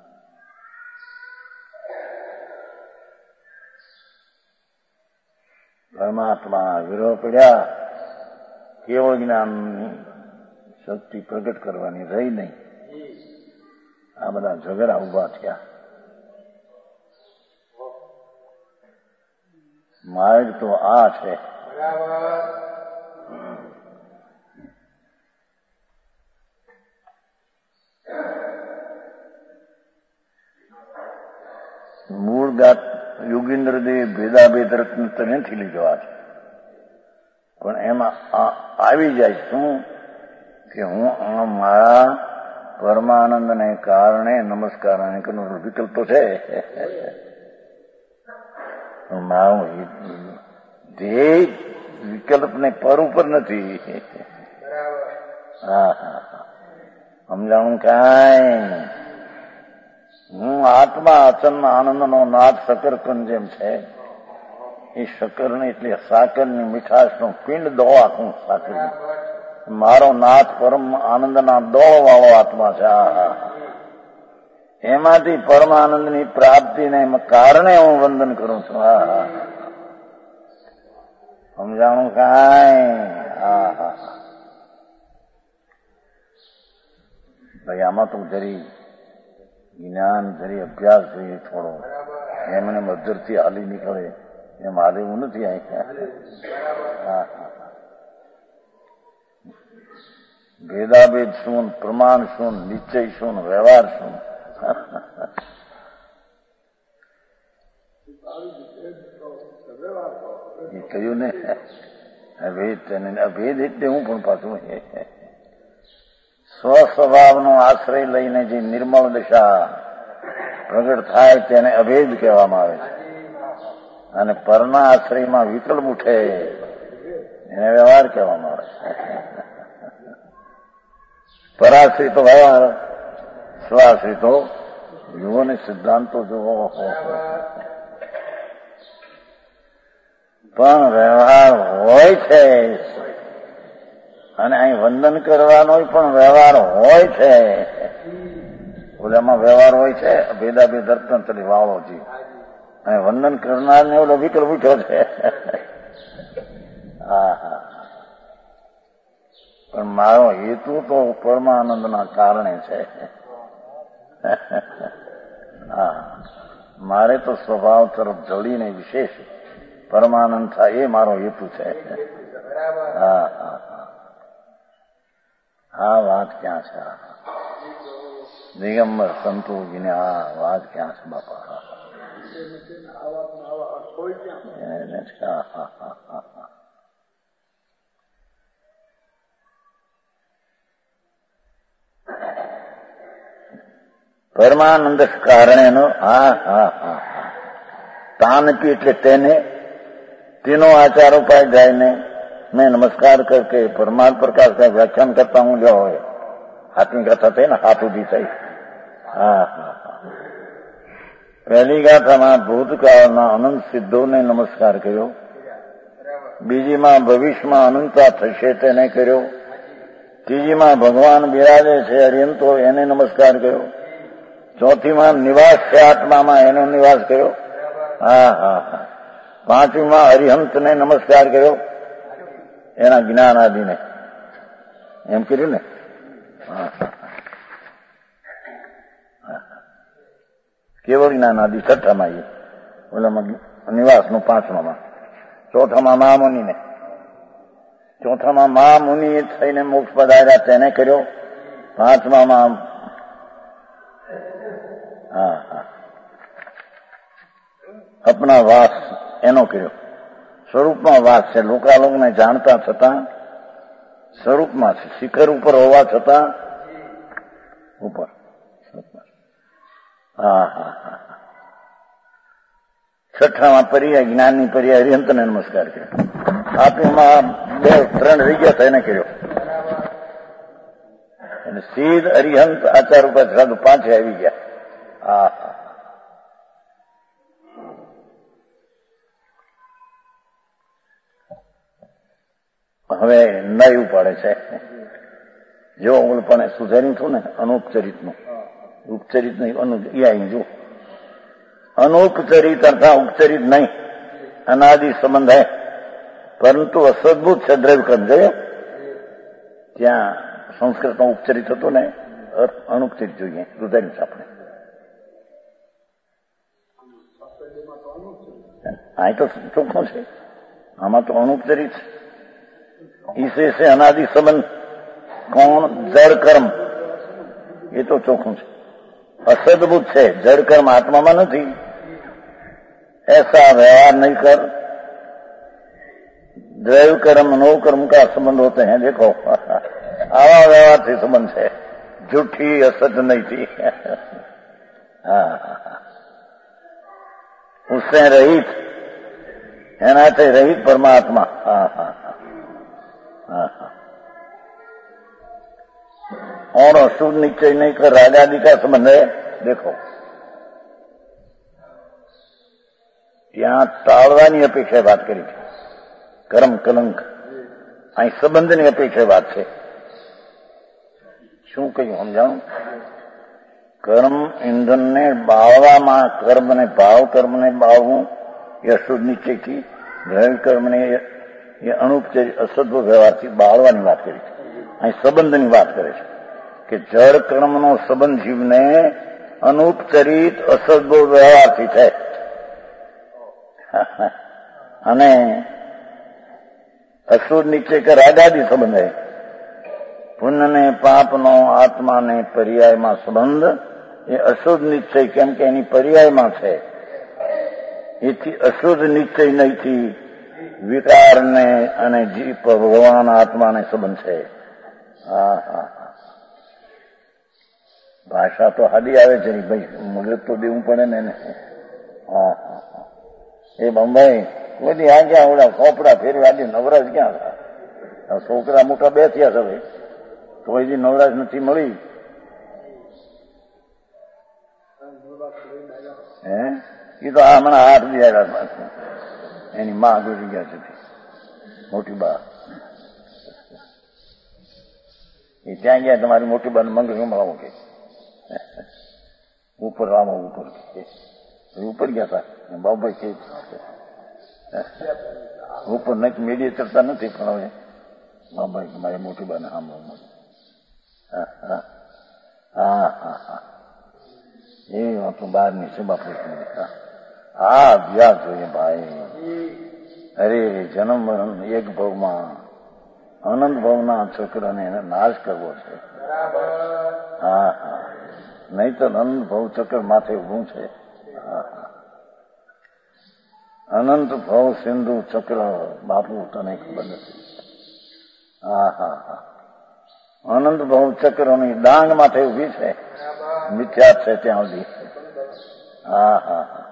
પરમાત્મા વિરોહ પડ્યા કેવળ જ્ઞાનની શક્તિ પ્રગટ કરવાની રહી નહીં. આ બધા ઝઘડા ઉભા થયા. માર્ગ તો આ છે. મૂળ ગાત યોગીન્દ્રદેવ ભેદાભેદ રત્ન તો નથી લીધો આ છે, પણ એમાં આવી જાય શું કે હું મારા પરમાનંદને કારણે નમસ્કાર વિકલ્પ તો છે. મારું ધ્યેય વિકલ્પને પર ઉપર નથી. હા હા સમજાણું કાંઈ? હું આત્મા અચન આનંદનો નાદ શકરકંદ જેમ છે એ શકરની એટલે સાકરની મીઠાશનો પિંડ દો આખું સાકર મારો નાથ પરમ આનંદના દોળ વાળો આત્મા છે. એમાંથી પરમાનંદની પ્રાપ્તિને કારણે હું વંદન કરું છું. હા હા સમજાણું કાંઈ? હા હા ભાઈ આમાં તો જરી જ્ઞાન જરી અભ્યાસ જોઈએ થોડો, એમને મધરથી હાલી નીકળે એમ હાલે એવું નથી. હા ભેદાભેદ શું, પ્રમાણ શું, નિશ્ચય શું, વ્યવહાર શું? એ કહ્યું ને અભેદ અભેદ એટલે હું પણ પાછું સ્વસ્વભાવનો આશ્રય લઈને જે નિર્મળ દશા પ્રગટ થાય તેને અભેદ કહેવામાં આવે છે, અને પરના આશ્રયમાં વિકલ્પ ઉઠે એને વ્યવહાર કહેવામાં આવે છે. પરાશ્રિતો વ્યવહાર, સ્વાશ્રિતો જુઓ ને સિદ્ધાંતો જુઓ. પણ વ્યવહાર હોય છે અને અહીં વંદન કરવાનો પણ વ્યવહાર હોય છે. ઓલામાં વ્યવહાર હોય છે ભેદાભેદ અર્થતંત્રી વાળોજી, અને વંદન કરનારને ઓલો વિકલ્પ ઉઠ્યો છે. હા હા, પણ મારો હેતુ તો પરમાનંદના કારણે છે. હા, મારે તો સ્વભાવ તરફ જોડીને વિશેષ પરમાનંદ થાય એ મારો હેતુ છે. હા હા હા, વાત ક્યાં છે? દિગંબર સંતોષીને આ વાત ક્યાં છે બાપા? પરમાનંદ કારણેનો હા હા હા તાનકી એટલે તેને તેનો આચાર ઉપાય જાયને मैं नमस्कार करके परमात्मा प्रकाश का व्याख्यान करता हूँ. जो हाथमी गाथा थे ना, हाथ उठी थी. हाँ हाँ हाँ, पहली गाथाમાં ભૂતકાળના અનંત સિદ્ધોને નમસ્કાર કર્યો, બીજીમાં ભવિષ્યમાં અનંતા થશે તેને કર્યો, ત્રીજીમાં ભગવાન બિરાજે છે અરિયંતો એને નમસ્કાર કર્યો, ચોથીમાં નિવાસ છે આત્મામાં એનો નિવાસ કર્યો. હા હા હા, પાંચમીમાં અરિહંતને નમસ્કાર કર્યો, એના જ્ઞાન આદિને એમ કર્યું ને. કેવળ જ્ઞાન આદિ છઠ્ઠામાં, એ ઓલામાં નિવાસનું પાંચમામાં, ચોથામાં મહામુનિને, ચોથામાં મહામુનિ થઈને મોક્ષ પધાર્યા તેને કર્યો, પાંચમામાં હા હા અપના વાસ એનો કર્યો. સ્વરૂપમાં વાસ છે, લોકાલોકને જાણતા છતાં સ્વરૂપમાં છે, શિખર ઉપર હોવા છતાં ઉપર. હા હા હા, છઠ્ઠામાં પર્યાય જ્ઞાનની પર્યાય અરિહંતને નમસ્કાર કર્યો, સાતમીમાં બે ત્રણ રહી ગયા હતા એને કર્યો, અને સીધ અરિહંત આચાર ઉપર સાધુ પાંચે આવી ગયા. હા હા, હવે નયું પડે છે. જો પણ સુધાર્યું છું ને અનુપચરિતનું, ઉપચરિત નહીં અનુ જો અનુપચરિત અર્થાત ઉપચરિત નહીં, અનાદિ સંબંધ હૈ પરંતુ અસદભૂત છે દ્રવ્યકર્મ. જોયો ત્યાં સંસ્કૃતમાં ઉપચરિત હતું ને, અનુપચરિત જોઈએ સુધાર્યું છે આપણે. આ તો ચોખ્ખું છે, આમાં તો અનુપચરિત છે. ઈસે સે અનાદિ સંબંધ કોણ? જડ કર્મ, એ તો ચોખ્ખું છે. અસદભૂત છે, જડ કર્મ આત્મામાં નથી. ऐसा व्यवहार नहीं कर, द्रव्य कर्म नो कर्म का संबंध होते हैं. देखो आवा व्यवहार से संबंध है, झूठी असत नहीं थी. हाँ, उससे रहित एनाથી रहित परमात्मा. हाँ हाँ हाँ हाँ, और अशुद्ध निश्चय नहीं कर राजादि का संबंध है. देखो ત્યાં ટાળવાની અપેક્ષા વાત કરી છે, કર્મ કલંક. અહીં સંબંધની અપેક્ષા વાત છે. શું કહ્યું સમજાવું? કર્મ ઇંધનને બાળવામાં, કર્મને ભાવ કર્મને બાળવું એ અશુદ્ધ નિશ્ચયથી, દ્રવ્ય કર્મને એ અનુપચરિત અસદ્ભ વ્યવહારથી બાળવાની વાત કરી છે. અહીં સંબંધની વાત કરે છે કે જળ કર્મનો સંબંધ જીવને અનુપચરિત અસદ્ભ વ્યવહારથી છે. અને અશુદ્ધ નિશ્ચય કે રાગાદી સંબંધ હે. પુણ્ય ને પાપનો આત્માને પર્યાયમાં સંબંધ એ અશુદ્ધ નિશ્ચય, કેમ કે એની પર્યાયમાં છે. એથી અશુદ્ધ નિશ્ચય નહીંથી વિકારને અને જીવ ભગવાન આત્માને સંબંધ છે. હા હા હા, ભાષા તો હાદી આવે છે ભાઈ, મગજ તો દેવું પડે ને એને. હા હા હા, એ બંબાઈ કોઈ આ ક્યાં ઓલા કોપડા ફેરવા આજે નવરાજ ક્યાં હતા? છોકરા મોટા બે થયા છે હવે, તો હજી નવરાજ નથી મળી. હે એ તો આ હમણાં હાથ બી આવ્યા, એની માં ગુજરી ગયા છે મોટી બા. એ ત્યાં ગયા તમારી મોટી બન મંગળ સંભળાવો કે ઉપર આવો ઉપર ઉપર ગયા હતા બાબુભાઈ કે ઉપર નહીં મીડિયા ચડતા નથી પણ હવે બાબુભાઈ મારી મોટી બન સાંભળો. હા હા હા હા હા એ વાતો બહારની છે બાપુ. હા અભ્યાસ જોઈએ ભાઈ. અરે જન્મ મરણ એક ભાવમાં અનંત ભાવના ચક્રને એને નાશ કરવો છે. હા હા નહીં તો અનંત ભાવ ચક્ર માથે ઉભું છે. હા અનંત ભાવ સિંધુ ચક્ર બાપુ તને ખબર નથી. હા હા હા અનંત ભાવ ચક્રની ડાંગ માથે ઉભી છે. મિથ્યા છે ત્યાં સુધી. હા હા હા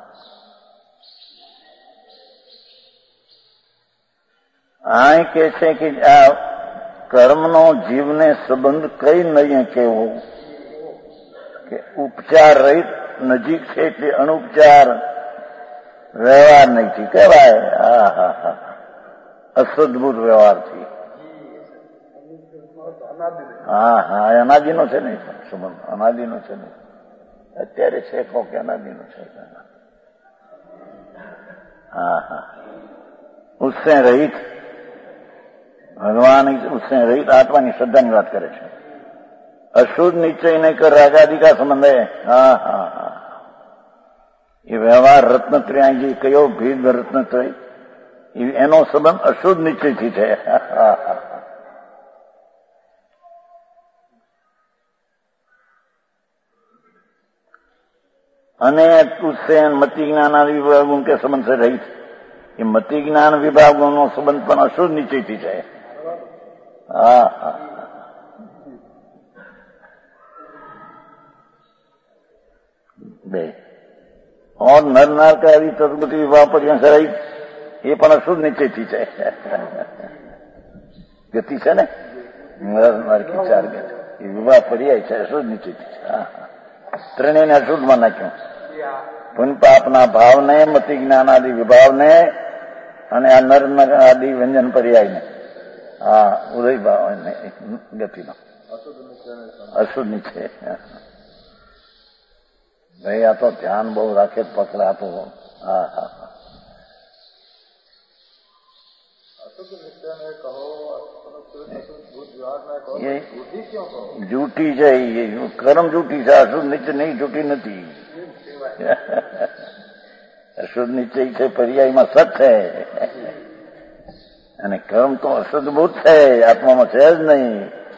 આ કે છે કે આ કર્મનો જીવને સંબંધ કઈ નહીં કેવો કે ઉપચાર રહિત નજીક છે એટલે અનુપચાર વ્યવહાર નહીં કહેવાય. હા હા હા અસદભૂત વ્યવહારથી. હા હા અનાદિનો છે ને સંબંધ અનાદિનો છે ને અત્યારે છે કહો કે અનાદિનો છે. હા હા ઉસસે રહિત ભગવાન ઉસसे रहित आत्मा श्रद्धा बात करे છે. अशुद्ध निश्चय नहीं कर रागादि का संबंध है. हाँ हाँ हाँ ये व्यवहार रत्नत्रय જે કયો ભેદ રત્નત્રય એનો સંબંધ અશુદ્ધ નિશ્ચયથી છે. અને उससे मति ज्ञान आदि विभागों के संबंध से रहित ये मति ज्ञान विभागों संबंध પણ अशुद्ध निश्चयથી છે. હા હા બે और नर नार का यदि तत्गति विवाह पर्यंत रही ये પણ અશુદ્ધ નિશ્ચયથી છે. ગતિ છે ને નર નાર की ચાર ગતિ એ વિવાહ પર્યાય છે અશુદ્ધ નિશ્ચયથી છે. હા ત્રણેયને અશુદ્ધમાં નાખ્યું. પુન પાપના ભાવને મતિ જ્ઞાન આદિ વિભાવને અને આ નર આદિ વ્યંજન પર્યાયને હા ઉદય ભાવ ગતિનો અશુદ્ધ નિશ્ચય. ભાઈ આ તો ધ્યાન બહુ રાખે પકડાતો. હા હા ये झूठी છે ये કર્મ झूठी છે. અશુદ્ધ નિશ્ચય નહીં झूठी નથી. અશુદ્ધ નિશ્ચય છે પર્યાયમાં સત છે અને કર્મ તો અશુદ્ધભૂત છે આત્મામાં છે જ નહીં.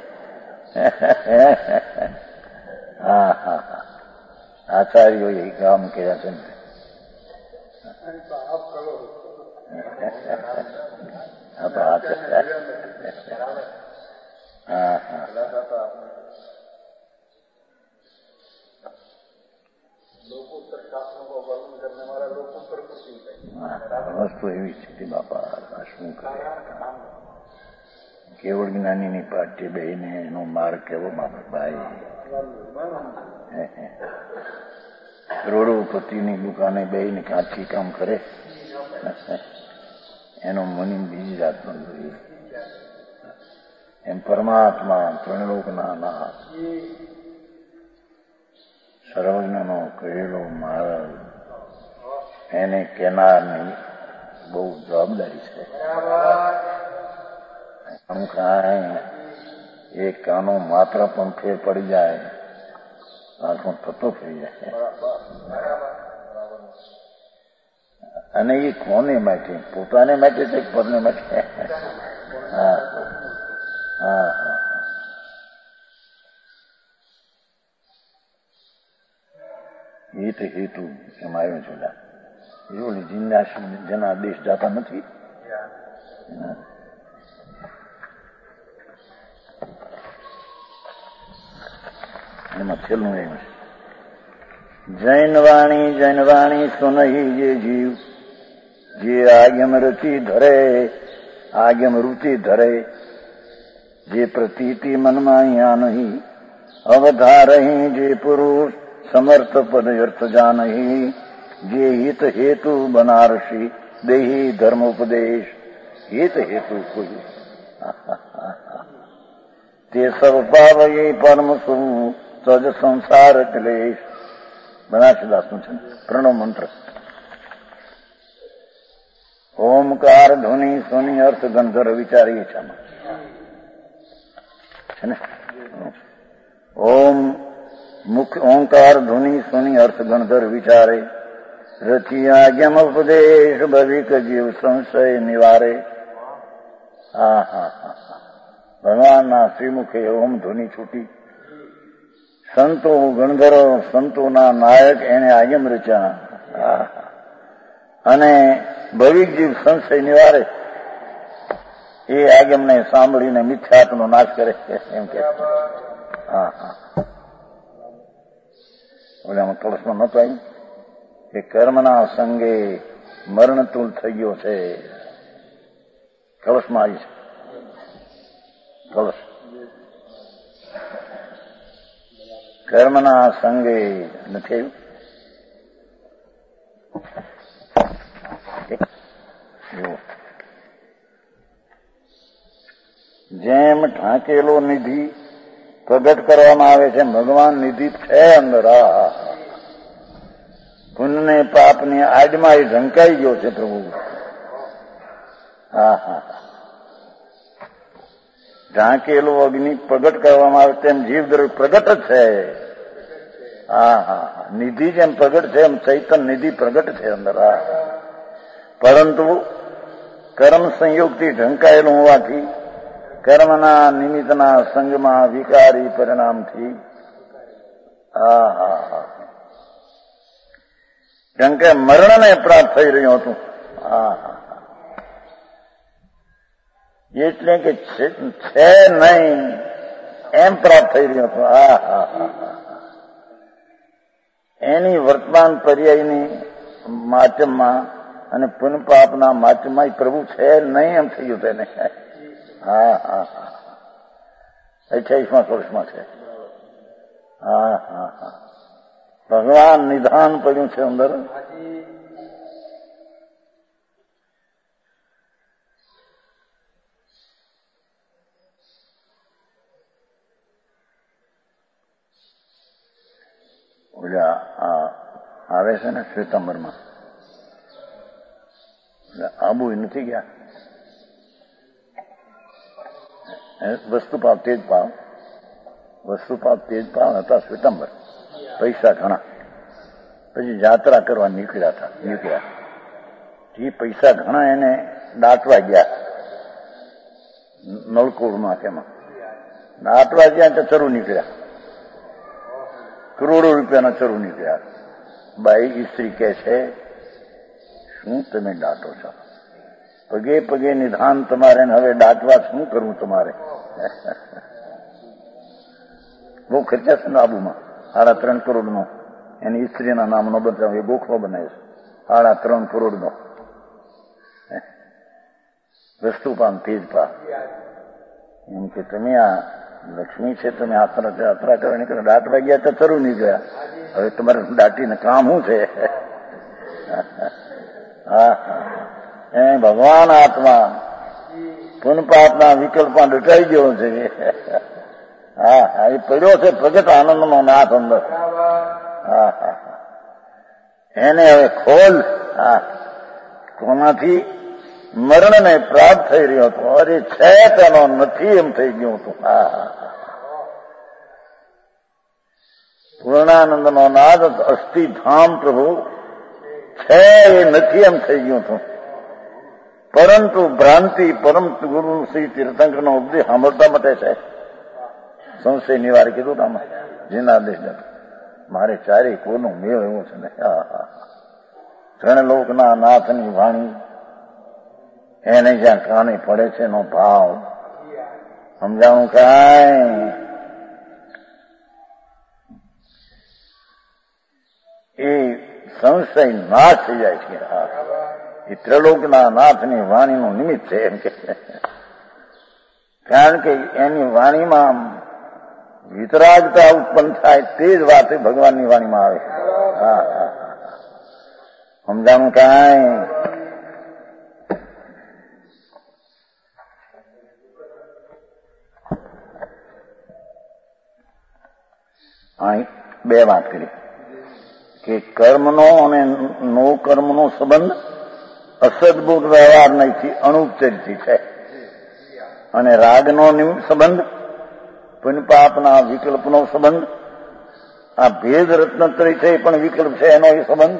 હા હા હા આચાર્યો એ કામ કર્યા છે. હા હા વસ્તુ એવી છે બાપા શું કરે. કેવળ જ્ઞાનીની પાઠ્ય બેને એનો માર્ગ કેવો બાપા ભાઈ. કરોડોપતિની દુકાને બેને કાચી કામ કરે એનો મની બીજી જાતનો જોઈએ. એમ પરમાત્મા ત્રણલોકના નાથ સર્વજ્ઞનો કહેલો માર્ગ એને કેનારની બહુ જવાબદારી છે. આમ કાંઈ એક કાનો માત્ર પણ ફેર પડી જાય આખો થતો થઈ જાય. અને એ કોને માટે પોતાને માટે છે પરને માટે. હા હા હા હિત હેતુ એમ આવ્યો છે. એવું જીના જેના દેશ જતા નથી. એમાં છેલ્લું એમ છે જૈન વાણી જૈન વાણી સુનહી જે જીવ જે આગમ રચી ધરે આગમ રૂચિ ધરે જે પ્રતીતિ મનમાં અહીંયા નહીં અવધારહી જે પુરુષ સમર્થ પદ અર્થ જાનહી જે હિત હેતુ બનારસી દેહી ધર્મ ઉપદેશ હિત હેતુ કોઈ તે સર્વ પાવયે પરમ શું તજ સંસાર ક્લેશ. બનાસદાસનું છે પ્રણવ મંત્ર. ઓમકાર ધ્વનિ સોની અર્થ ગંધર્વ વિચારીએ છે ને. ઓમ મુખ ઓંકાર ધ્વનિ સોની અર્થ ગંધર્વ વિચારે. રચિયા જ્ઞમ ઉપદેશ ભવિક જીવ સંશય નિવારે. હા હા હા ભગવાનના શ્રીમુખે ઓમ ધ્વનિ છૂટી. સંતો ગણધરો સંતોના નાયક એને આજ્ઞમ રચ્યા અને ભવિક જીવ સંશય નિવારે. એ આજ્ઞમને સાંભળીને મિથ્યાત્વનો નાશ કરે એમ કે. હા હા ઓલામાં કળશમાં નહોતું આવ્યું કે કર્મના સંગે મરણતુલ થઈ ગયો છે. કળશમાં આવી છે. કળશ કર્મના સંગે નથી આવ્યું. જેમ ઢાંકેલો નિધિ પ્રગટ કરવામાં આવે છે, ભગવાન નિધિ છે અંદર. આ પુણ્ય પાપની આડમાં એ ઢંકાઈ ગયો છે પ્રભુ. હા હા ઢાંકેલો અગ્નિ પ્રગટ કરવામાં આવે તેમ જીવ દ્રવ્ય પ્રગટ જ છે. હા હા નિધિ જેમ પ્રગટ છે એમ ચૈતન નિધિ પ્રગટ છે અંદર. હા પરંતુ કર્મ સંયોગથી ઢંકાયેલું હોવાથી કર્મના નિમિત્તના સંગમાં વિકારી પરિણામથી હા હા હા કેમ કે મરણને પ્રાપ્ત થઈ રહ્યું હતું. હા હા એટલે કે છે નહીં એમ પ્રાપ્ત થઈ રહ્યું હતું. હા હા હા એની વર્તમાન પર્યાયની માધ્યમમાં અને પુન પાપના માધ્યમમાં પ્રભુ છે નહીં એમ થઈ ગયું તેને. હા હા હા અઠ્યાવીસમાં વર્ષમાં છે. હા હા હા ભગવાન નિધાન પડ્યું છે અંદર. ઓલા આવે છે ને શ્વેતાંબરમાં આબુ નથી ગયા. વસ્તુપાવ તેજ પાવ વસ્તુપાવ તેજ પાવ હતા શ્વેતાંબર. પૈસા ઘણા પછી યાત્રા કરવા નીકળ્યા હતા નીકળ્યા એ પૈસા ઘણા એને દાટવા ગયા નળકુરમાં. તેમાં દાટવા ગયા તો ચરુ નીકળ્યા. કરોડો રૂપિયાના ચરુ નીકળ્યા. બાઈ સ્ત્રી કહે છે શું તમે દાટો છો? પગે પગે નિધાન તમારે હવે દાટવા શું કરવું તમારે? બહુ ખર્ચા છે ને આબુમાં. સાડા ત્રણ કરોડ નો એની સ્ત્રીના નામનો બતાવ એ ગોખલો બનાવે છે. સાડા ત્રણ કરોડ નો વસ્તુપાન તેજપા. એમ કે તમે આ લક્ષ્મી છે, તમે યાત્રા યાત્રા કરવા નીકળ્યા, દાટવા ગયા તો ચરુ નીકળ્યા. હવે તમારે દાટીને કામ શું છે? હા એ ભગવાન આત્મા પુનપાપના વિકલ્પમાં ડટાઈ ગયો છે. હા હા એ પડ્યો છે પ્રગટ આનંદનો નાથ અંદર. હા હા એને હવે ખોલ. હા કોનાથી મરણને પ્રાપ્ત થઈ રહ્યો હતો. અરે છે તેનો નથી એમ થઈ ગયું હતું. હા હા પૂર્ણાનંદનો નાદ અસ્થિ ધામ પ્રભુ છે એ નથી એમ થઈ ગયું હતું. પરંતુ ભ્રાંતિ પરમ ગુરુ શ્રી તીર્થંકરનો ઉપદેશ સાંભળતા માટે છે. સંશય નિવારે કીધું ને આમાં જીનાદેશ મારે ચારે કોનો મેળ એવો છે ને. હા હા ત્રણ લોકના નાથની વાણી એને જ્યાં કાને પડે છે એનો ભાવ સમજાણું કાંઈ. એ સંશય નાશ થઈ જાય છે. એ ત્રિલોકના નાથની વાણીનું નિમિત્ત છે એમ કે. કારણ કે એની વાણીમાં વિતરાગતા ઉત્પન્ન થાય તે જ વાત ભગવાનની વાણીમાં આવે. હા હા સમજાણું કાંઈ. બે વાત કરી કે કર્મનો અને નો કર્મનો સંબંધ અસદભૂત વ્યવહાર નહીંથી અણુપચરથી છે, અને રાગનો સંબંધ પુણ્ય પાપના વિકલ્પનો સંબંધ. આ ભેદ રત્નત્રય છે પણ વિકલ્પ છે એનો એ સંબંધ.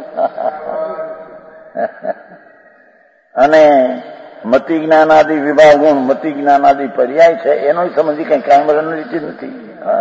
અને મતિ જ્ઞાનાદિ વિભાગ ગુણ મતિ જ્ઞાનાદિ પર્યાય છે એનો સંબંધ કઈ કાયમ રીતે નથી.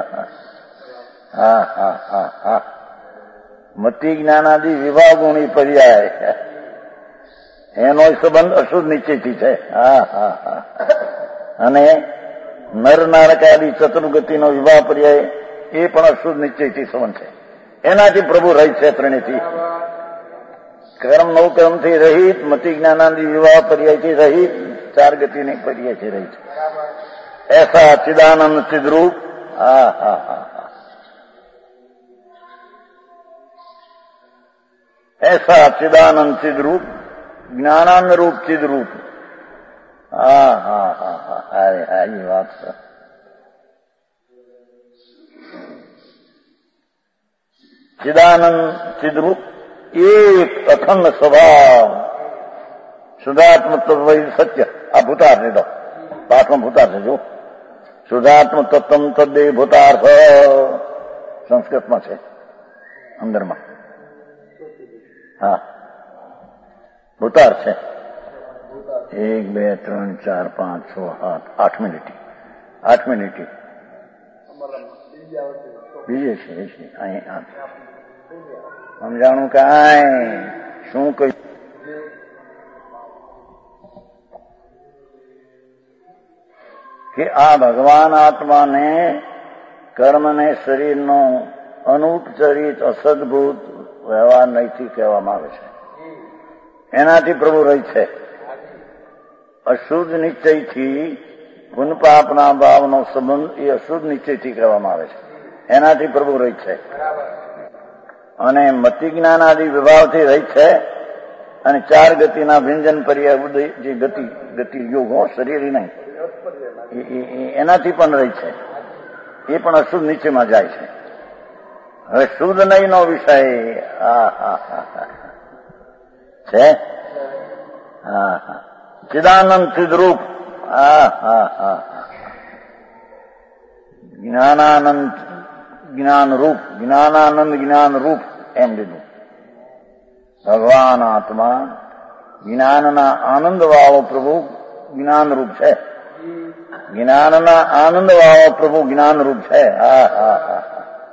હા હા હા હા મતિ જ્ઞાનાદિ વિભાગ ગુણ પર્યાય એનો સંબંધ અશુદ્ધ નિશ્ચયથી છે. હા હા હા અને નર નારકાદી ચતુર્ગતિનો વિવાહ પર્યાય એ પણ અશુદ્ધ નિશ્ચયથી સંબંધ છે. એનાથી પ્રભુ રહિત છે ત્રણેયથી. કર્મ નવ કર્મથી રહિત, મતિ જ્ઞાનાદિ વિવાહ પર્યાયથી રહિત, ચાર ગતિની પર્યાયથી રહિત. એસા ચિદાનંદ ચિદરૂપ. હા હા હા હા એસા ચિદાનંદ ચિદરૂપ, જ્ઞાનાનંદ રૂપ ચિદરૂપ. હા હા હા હા હારે હારી વાત છે. ચિદાનંદ ચિદરૂપ એક અખંડ સ્વભાવ, શુદ્ધાત્મ તત્વ સત્ય. આ ભૂતાર્થ લીધો, પાઠમાં ભૂતાર્થ જો શુદ્ધાત્મ તત્વ તદ્દે ભૂતાર્થ સંસ્કૃતમાં છે અંદરમાં. હા ભૂતાર્થ છે. એક બે ત્રણ ચાર પાંચ છ સાત આઠ મિનિટ આઠ મિનિટ બીજે છે અહીં સમજાણું કાંઈ શું કહ્યું કે આ ભગવાન આત્માને કર્મને શરીરનો અનુપચરિત અસદભૂત વ્યવહાર નહીંથી કહેવામાં આવે છે. એનાથી પ્રભુ રહી છે. અશુદ્ધ નિશ્ચયથી પુન પાપના ભાવનો સંબંધ એ અશુદ્ધ નિશ્ચયથી કહેવામાં આવે છે. એનાથી પ્રભુ રહી છે. અને મતિ જ્ઞાન આદિ વિભાવથી રહી છે. અને ચાર ગતિના વ્યંજન પર્યાય જે ગતિ ગતિ યોગ હો શરીર નહીં એનાથી પણ રહી છે. એ પણ અશુદ્ધ નીચેમાં જાય છે. હવે શુદ્ધ નહીં નો વિષય હા હા હા છે. હા હા ચિદાનંદ ચિદરૂપ. હા હા હા જ્ઞાનાનંદ જ્ઞાન રૂપ, જ્ઞાનાનંદ જ્ઞાન રૂપ એમ લીધું. ભગવાન આત્મા જ્ઞાનના આનંદ વાળો પ્રભુ જ્ઞાન રૂપ છે. જ્ઞાનના આનંદ વાળો પ્રભુ જ્ઞાન રૂપ છે. હા હા હા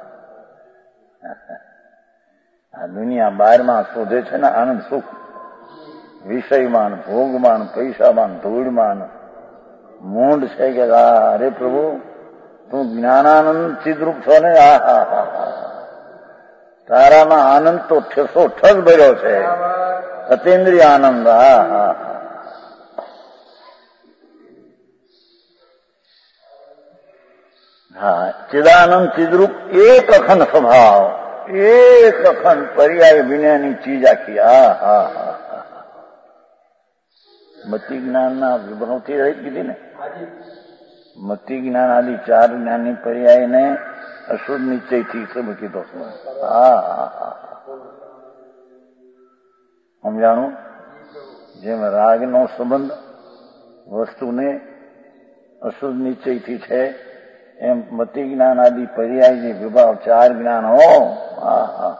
આ દુનિયા બહારમાં શોધે છે ને આનંદ સુખ, વિષયમાન, ભોગમાન, પૈસામાન, ધૂળમાન, મૂંડ છે કે અરે પ્રભુ તું જ્ઞાનાનંદ ચિદરૂપ છો ને. હા હા હા તારામાં આનંદ તો ઠસો ઠસ ભર્યો છે, અતેન્દ્રિય આનંદ. હા હા હા ચિદાનંદ ચિદરૂપ એક અખંડ સ્વભાવ, એક અખંડ પર્યાય વિનયની ચીજ આખી. હા હા હા મતિ જ્ઞાનના વિભ્રમથી રહી કીધી ને. મતિ જ્ઞાન આદિ ચાર જ્ઞાનની પર્યાયને અશુદ્ધ નિશ્ચયથી શું કીધો. હા હા હા સમજાણું. જેમ રાગનો સંબંધ વસ્તુને અશુદ્ધ નિશ્ચયથી છે, એમ મતિ જ્ઞાન આદિ પર્યાય જે વિભાવ ચાર જ્ઞાન હો હા હા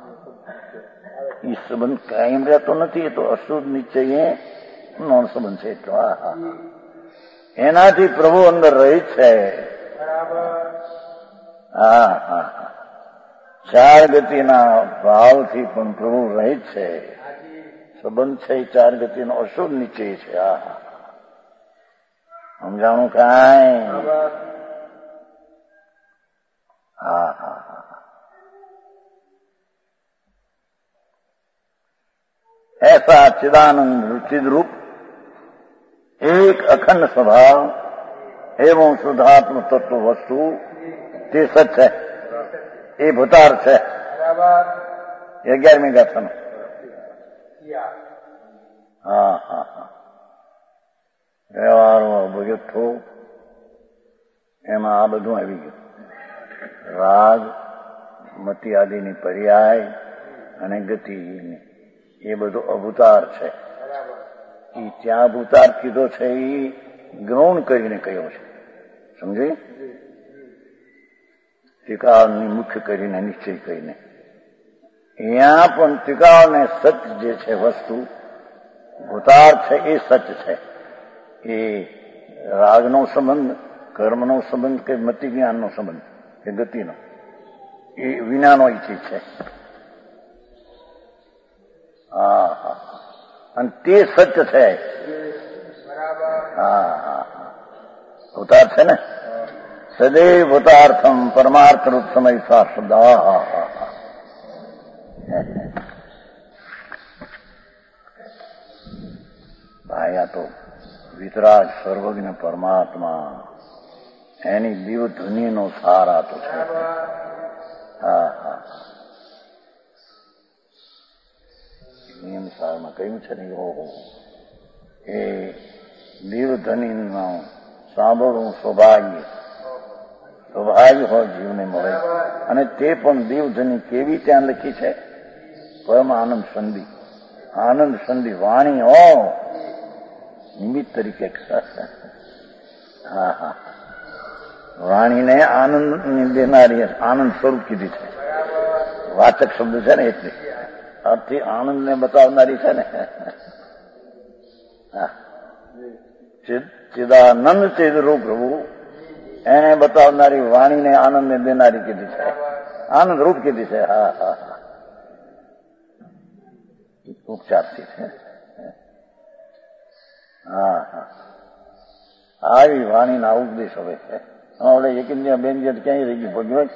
એ સંબંધ કાયમ રહેતો નથી. એ તો અશુદ્ધ નિશ્ચય નો સંબંધ છે એટલો. હા હા એનાથી પ્રભુ અંદર રહી છે. હા હા ચાર ગતિના ભાવથી પણ પ્રભુ રહી છે. સંબંધ છે એ ચાર ગતિનો અશુદ્ધ નિશ્ચય છે. હા હા સમજાણું કાંઈ. હા હા હા ऐसा चिदानंद चिद्रूप एक अखंड स्वभाव एवं शुद्धात्म तत्व वस्तु તે સત છે. એ ભૂતાર્થ છે. અગિયારમી ગાથાનો. હા હા હા વ્યવહારમાં ભગતો એમાં આ બધું આવી ગયું. રાગ મતિ આદિની પર્યાય અને ગતિ એ બધો અભૂતાર છે. એ ત્યાં અભૂતાર કીધો છે એ ગૌણ કરીને કહ્યો છે. સમજી? ટીકાળની મુખ્ય કરીને નિશ્ચય કરીને અહીંયા પણ ટીકાળને સત્ય જે છે વસ્તુ ભૂતાર છે એ સત્ય છે. એ રાગનો સંબંધ, કર્મનો સંબંધ કે મતિ જ્ઞાનનો સંબંધ કે ગતિનો એ વિનાનો ચીજ છે. હા હા અને તે સત્ય છે. હા હા ભૂતાર છે ને સદૈવ ભૂતાર્થમ પરમાર્થ રૂપ સમય સા શબ્દ. હા હા હા ભાઈ તો વિતરાગ સર્વજ્ઞ પરમાત્મા એની દિવ ધ્વનિનો સાર આ તો છે. હા હા નિયમ સારમાં કહ્યું છે ને ઓહો એ દિવ ધ્વનિનો સાંભળવું સૌભાગ્ય સૌભાગ્ય હોય જીવને મળે. અને તે પણ દિવ ધ્વનિ કેવી ત્યાં લખી છે? પરમ આનંદ સંધિ. આનંદ સંધિ વાણી હો નિમિત્ત તરીકે. હા હા વાણીને આનંદ દેનારી આનંદ સ્વરૂપ કીધી છે. વાચક શબ્દ છે ને એટલે અર્થથી આનંદને બતાવનારી છે ને. ચિદાનંદ ચિદરૂપ પ્રભુ એને બતાવનારી વાણીને આનંદને દેનારી કીધી છે. આનંદ રૂપ કીધી છે. હા હા હા ઉપચારથી છે. હા હા આવી વાણીના ઉપદેશ હવે છે. હવે એક ઇન્ડિયા બેન જે ક્યાંય રહી ગયું ભગવાન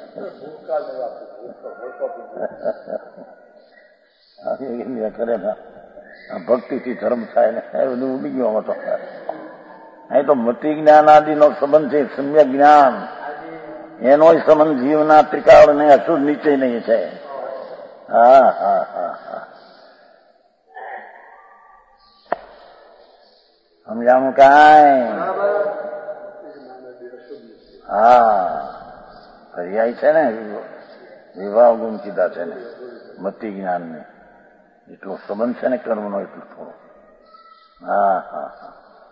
કરે ભક્તિથી ધર્મ થાય ને એ બધું ઉડી ગયું. આમાં તો અહીં તો મતિ જ્ઞાન આદિનો સંબંધ છે. સમ્યક જ્ઞાન એનો સંબંધ જીવના ત્રિકાળ ને અશુદ્ધ નિશ્ચય નહીં છે. હા હા હા હા સમજાણું કાંઈ? હા પર્યાય છે ને વિવાહ ગુણ કીધા છે ને મતિ જ્ઞાન ને એટલો સંબંધ છે ને કર્મનો એટલો થોડો. હા હા હા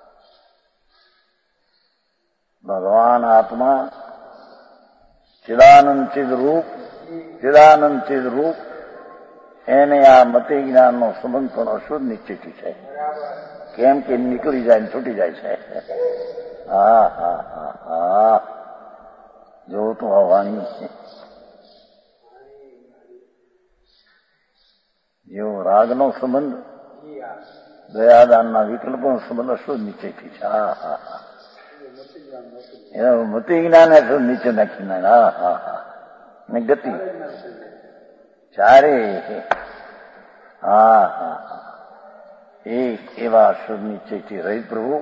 ભગવાન આત્મા ચિદાનંદ ચિદ રૂપ ચિદાનંદ ચિદ રૂપ એને આ મતિ જ્ઞાનનો સંબંધ પણ અશુદ્ધ નિશ્ચિત છે. કેમ કે નીકળી જાય ને છૂટી જાય છે. હા હા હા હા જોવું તો વાણી છે. જેવો રાગનો સંબંધ દયાદાનના વિકલ્પનો સંબંધ અશુદ્ધ નિશ્ચયથી છે. હા હા હા એનો મતિ જ્ઞાન અશુદ્ધ નીચે નાખી નાખ. હા હા હા ને ગતિ ચારે. હા હા હા એક એવા અશુદ્ધ નિશ્ચયથી રહિત પ્રભુ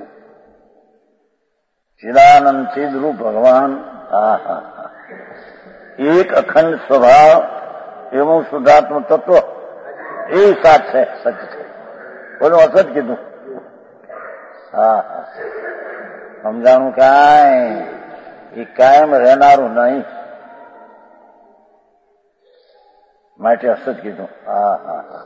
ચિદાનંદ ચિદરૂપ ભગવાન. હા હા હા એક અખંડ સ્વભાવ એવું શુદ્ધાત્મ તત્વ એ સાચ છે, સચ છે. બોલું અસત કીધું. હા હા સમજાણું કાંઈ? એ કાયમ રહેનારું નહીં માટે અસત કીધું. હા હા હા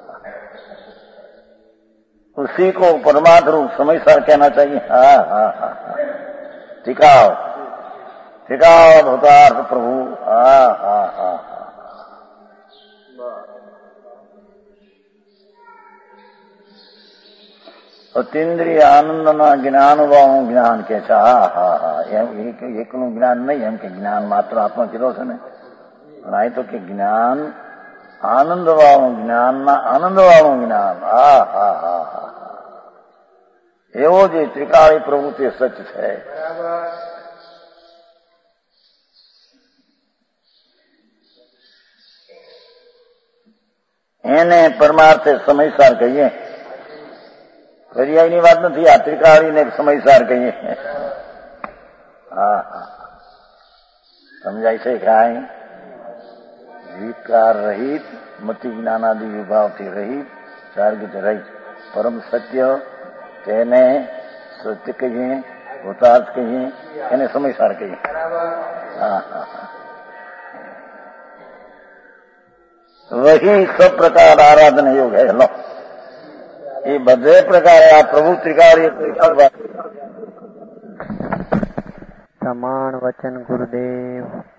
उसी को परमात्म रूप समझ कर कहना चाहिए. हाँ हाँ हाँ हाँ टिकाओ टिकाओ भूतार्थ प्रभु. हाँ हाँ हाँ हाँ અતિન્દ્રિય આનંદના જ્ઞાનવાળું જ્ઞાન કે છે. હા હા હા એમ એકનું જ્ઞાન નહીં એમ કે જ્ઞાન માત્ર આત્મા કીધો છે ને. પણ અહીં તો કે જ્ઞાન આનંદવાળું જ્ઞાનના આનંદવાળું જ્ઞાન. હા હા હા હા એવો જે ત્રિકાળી પ્રવૃત્તિ સચ છે. એને પરમાર્થે સમયસાર કહીએ. પર્યાયની વાત નથી. આ ત્રિકાળીને સમયસાર કહીએ. હા હા સમજાય છે કાંઈ? વિકાર રહિત મતિ જ્ઞાનાદિ વિભાવથી રહિત ચાર્ગિત રહિત પરમ સત્ય તેને સત્ય કહીએ, ભૂતાર્થ કહીએ, એને સમયસાર કહીએ. હા હા वही सब प्रकार आराधन योग है। लो ये बधे प्रकार आ प्रभु त्रिकार्य प्रमाण वचन गुरुदेव।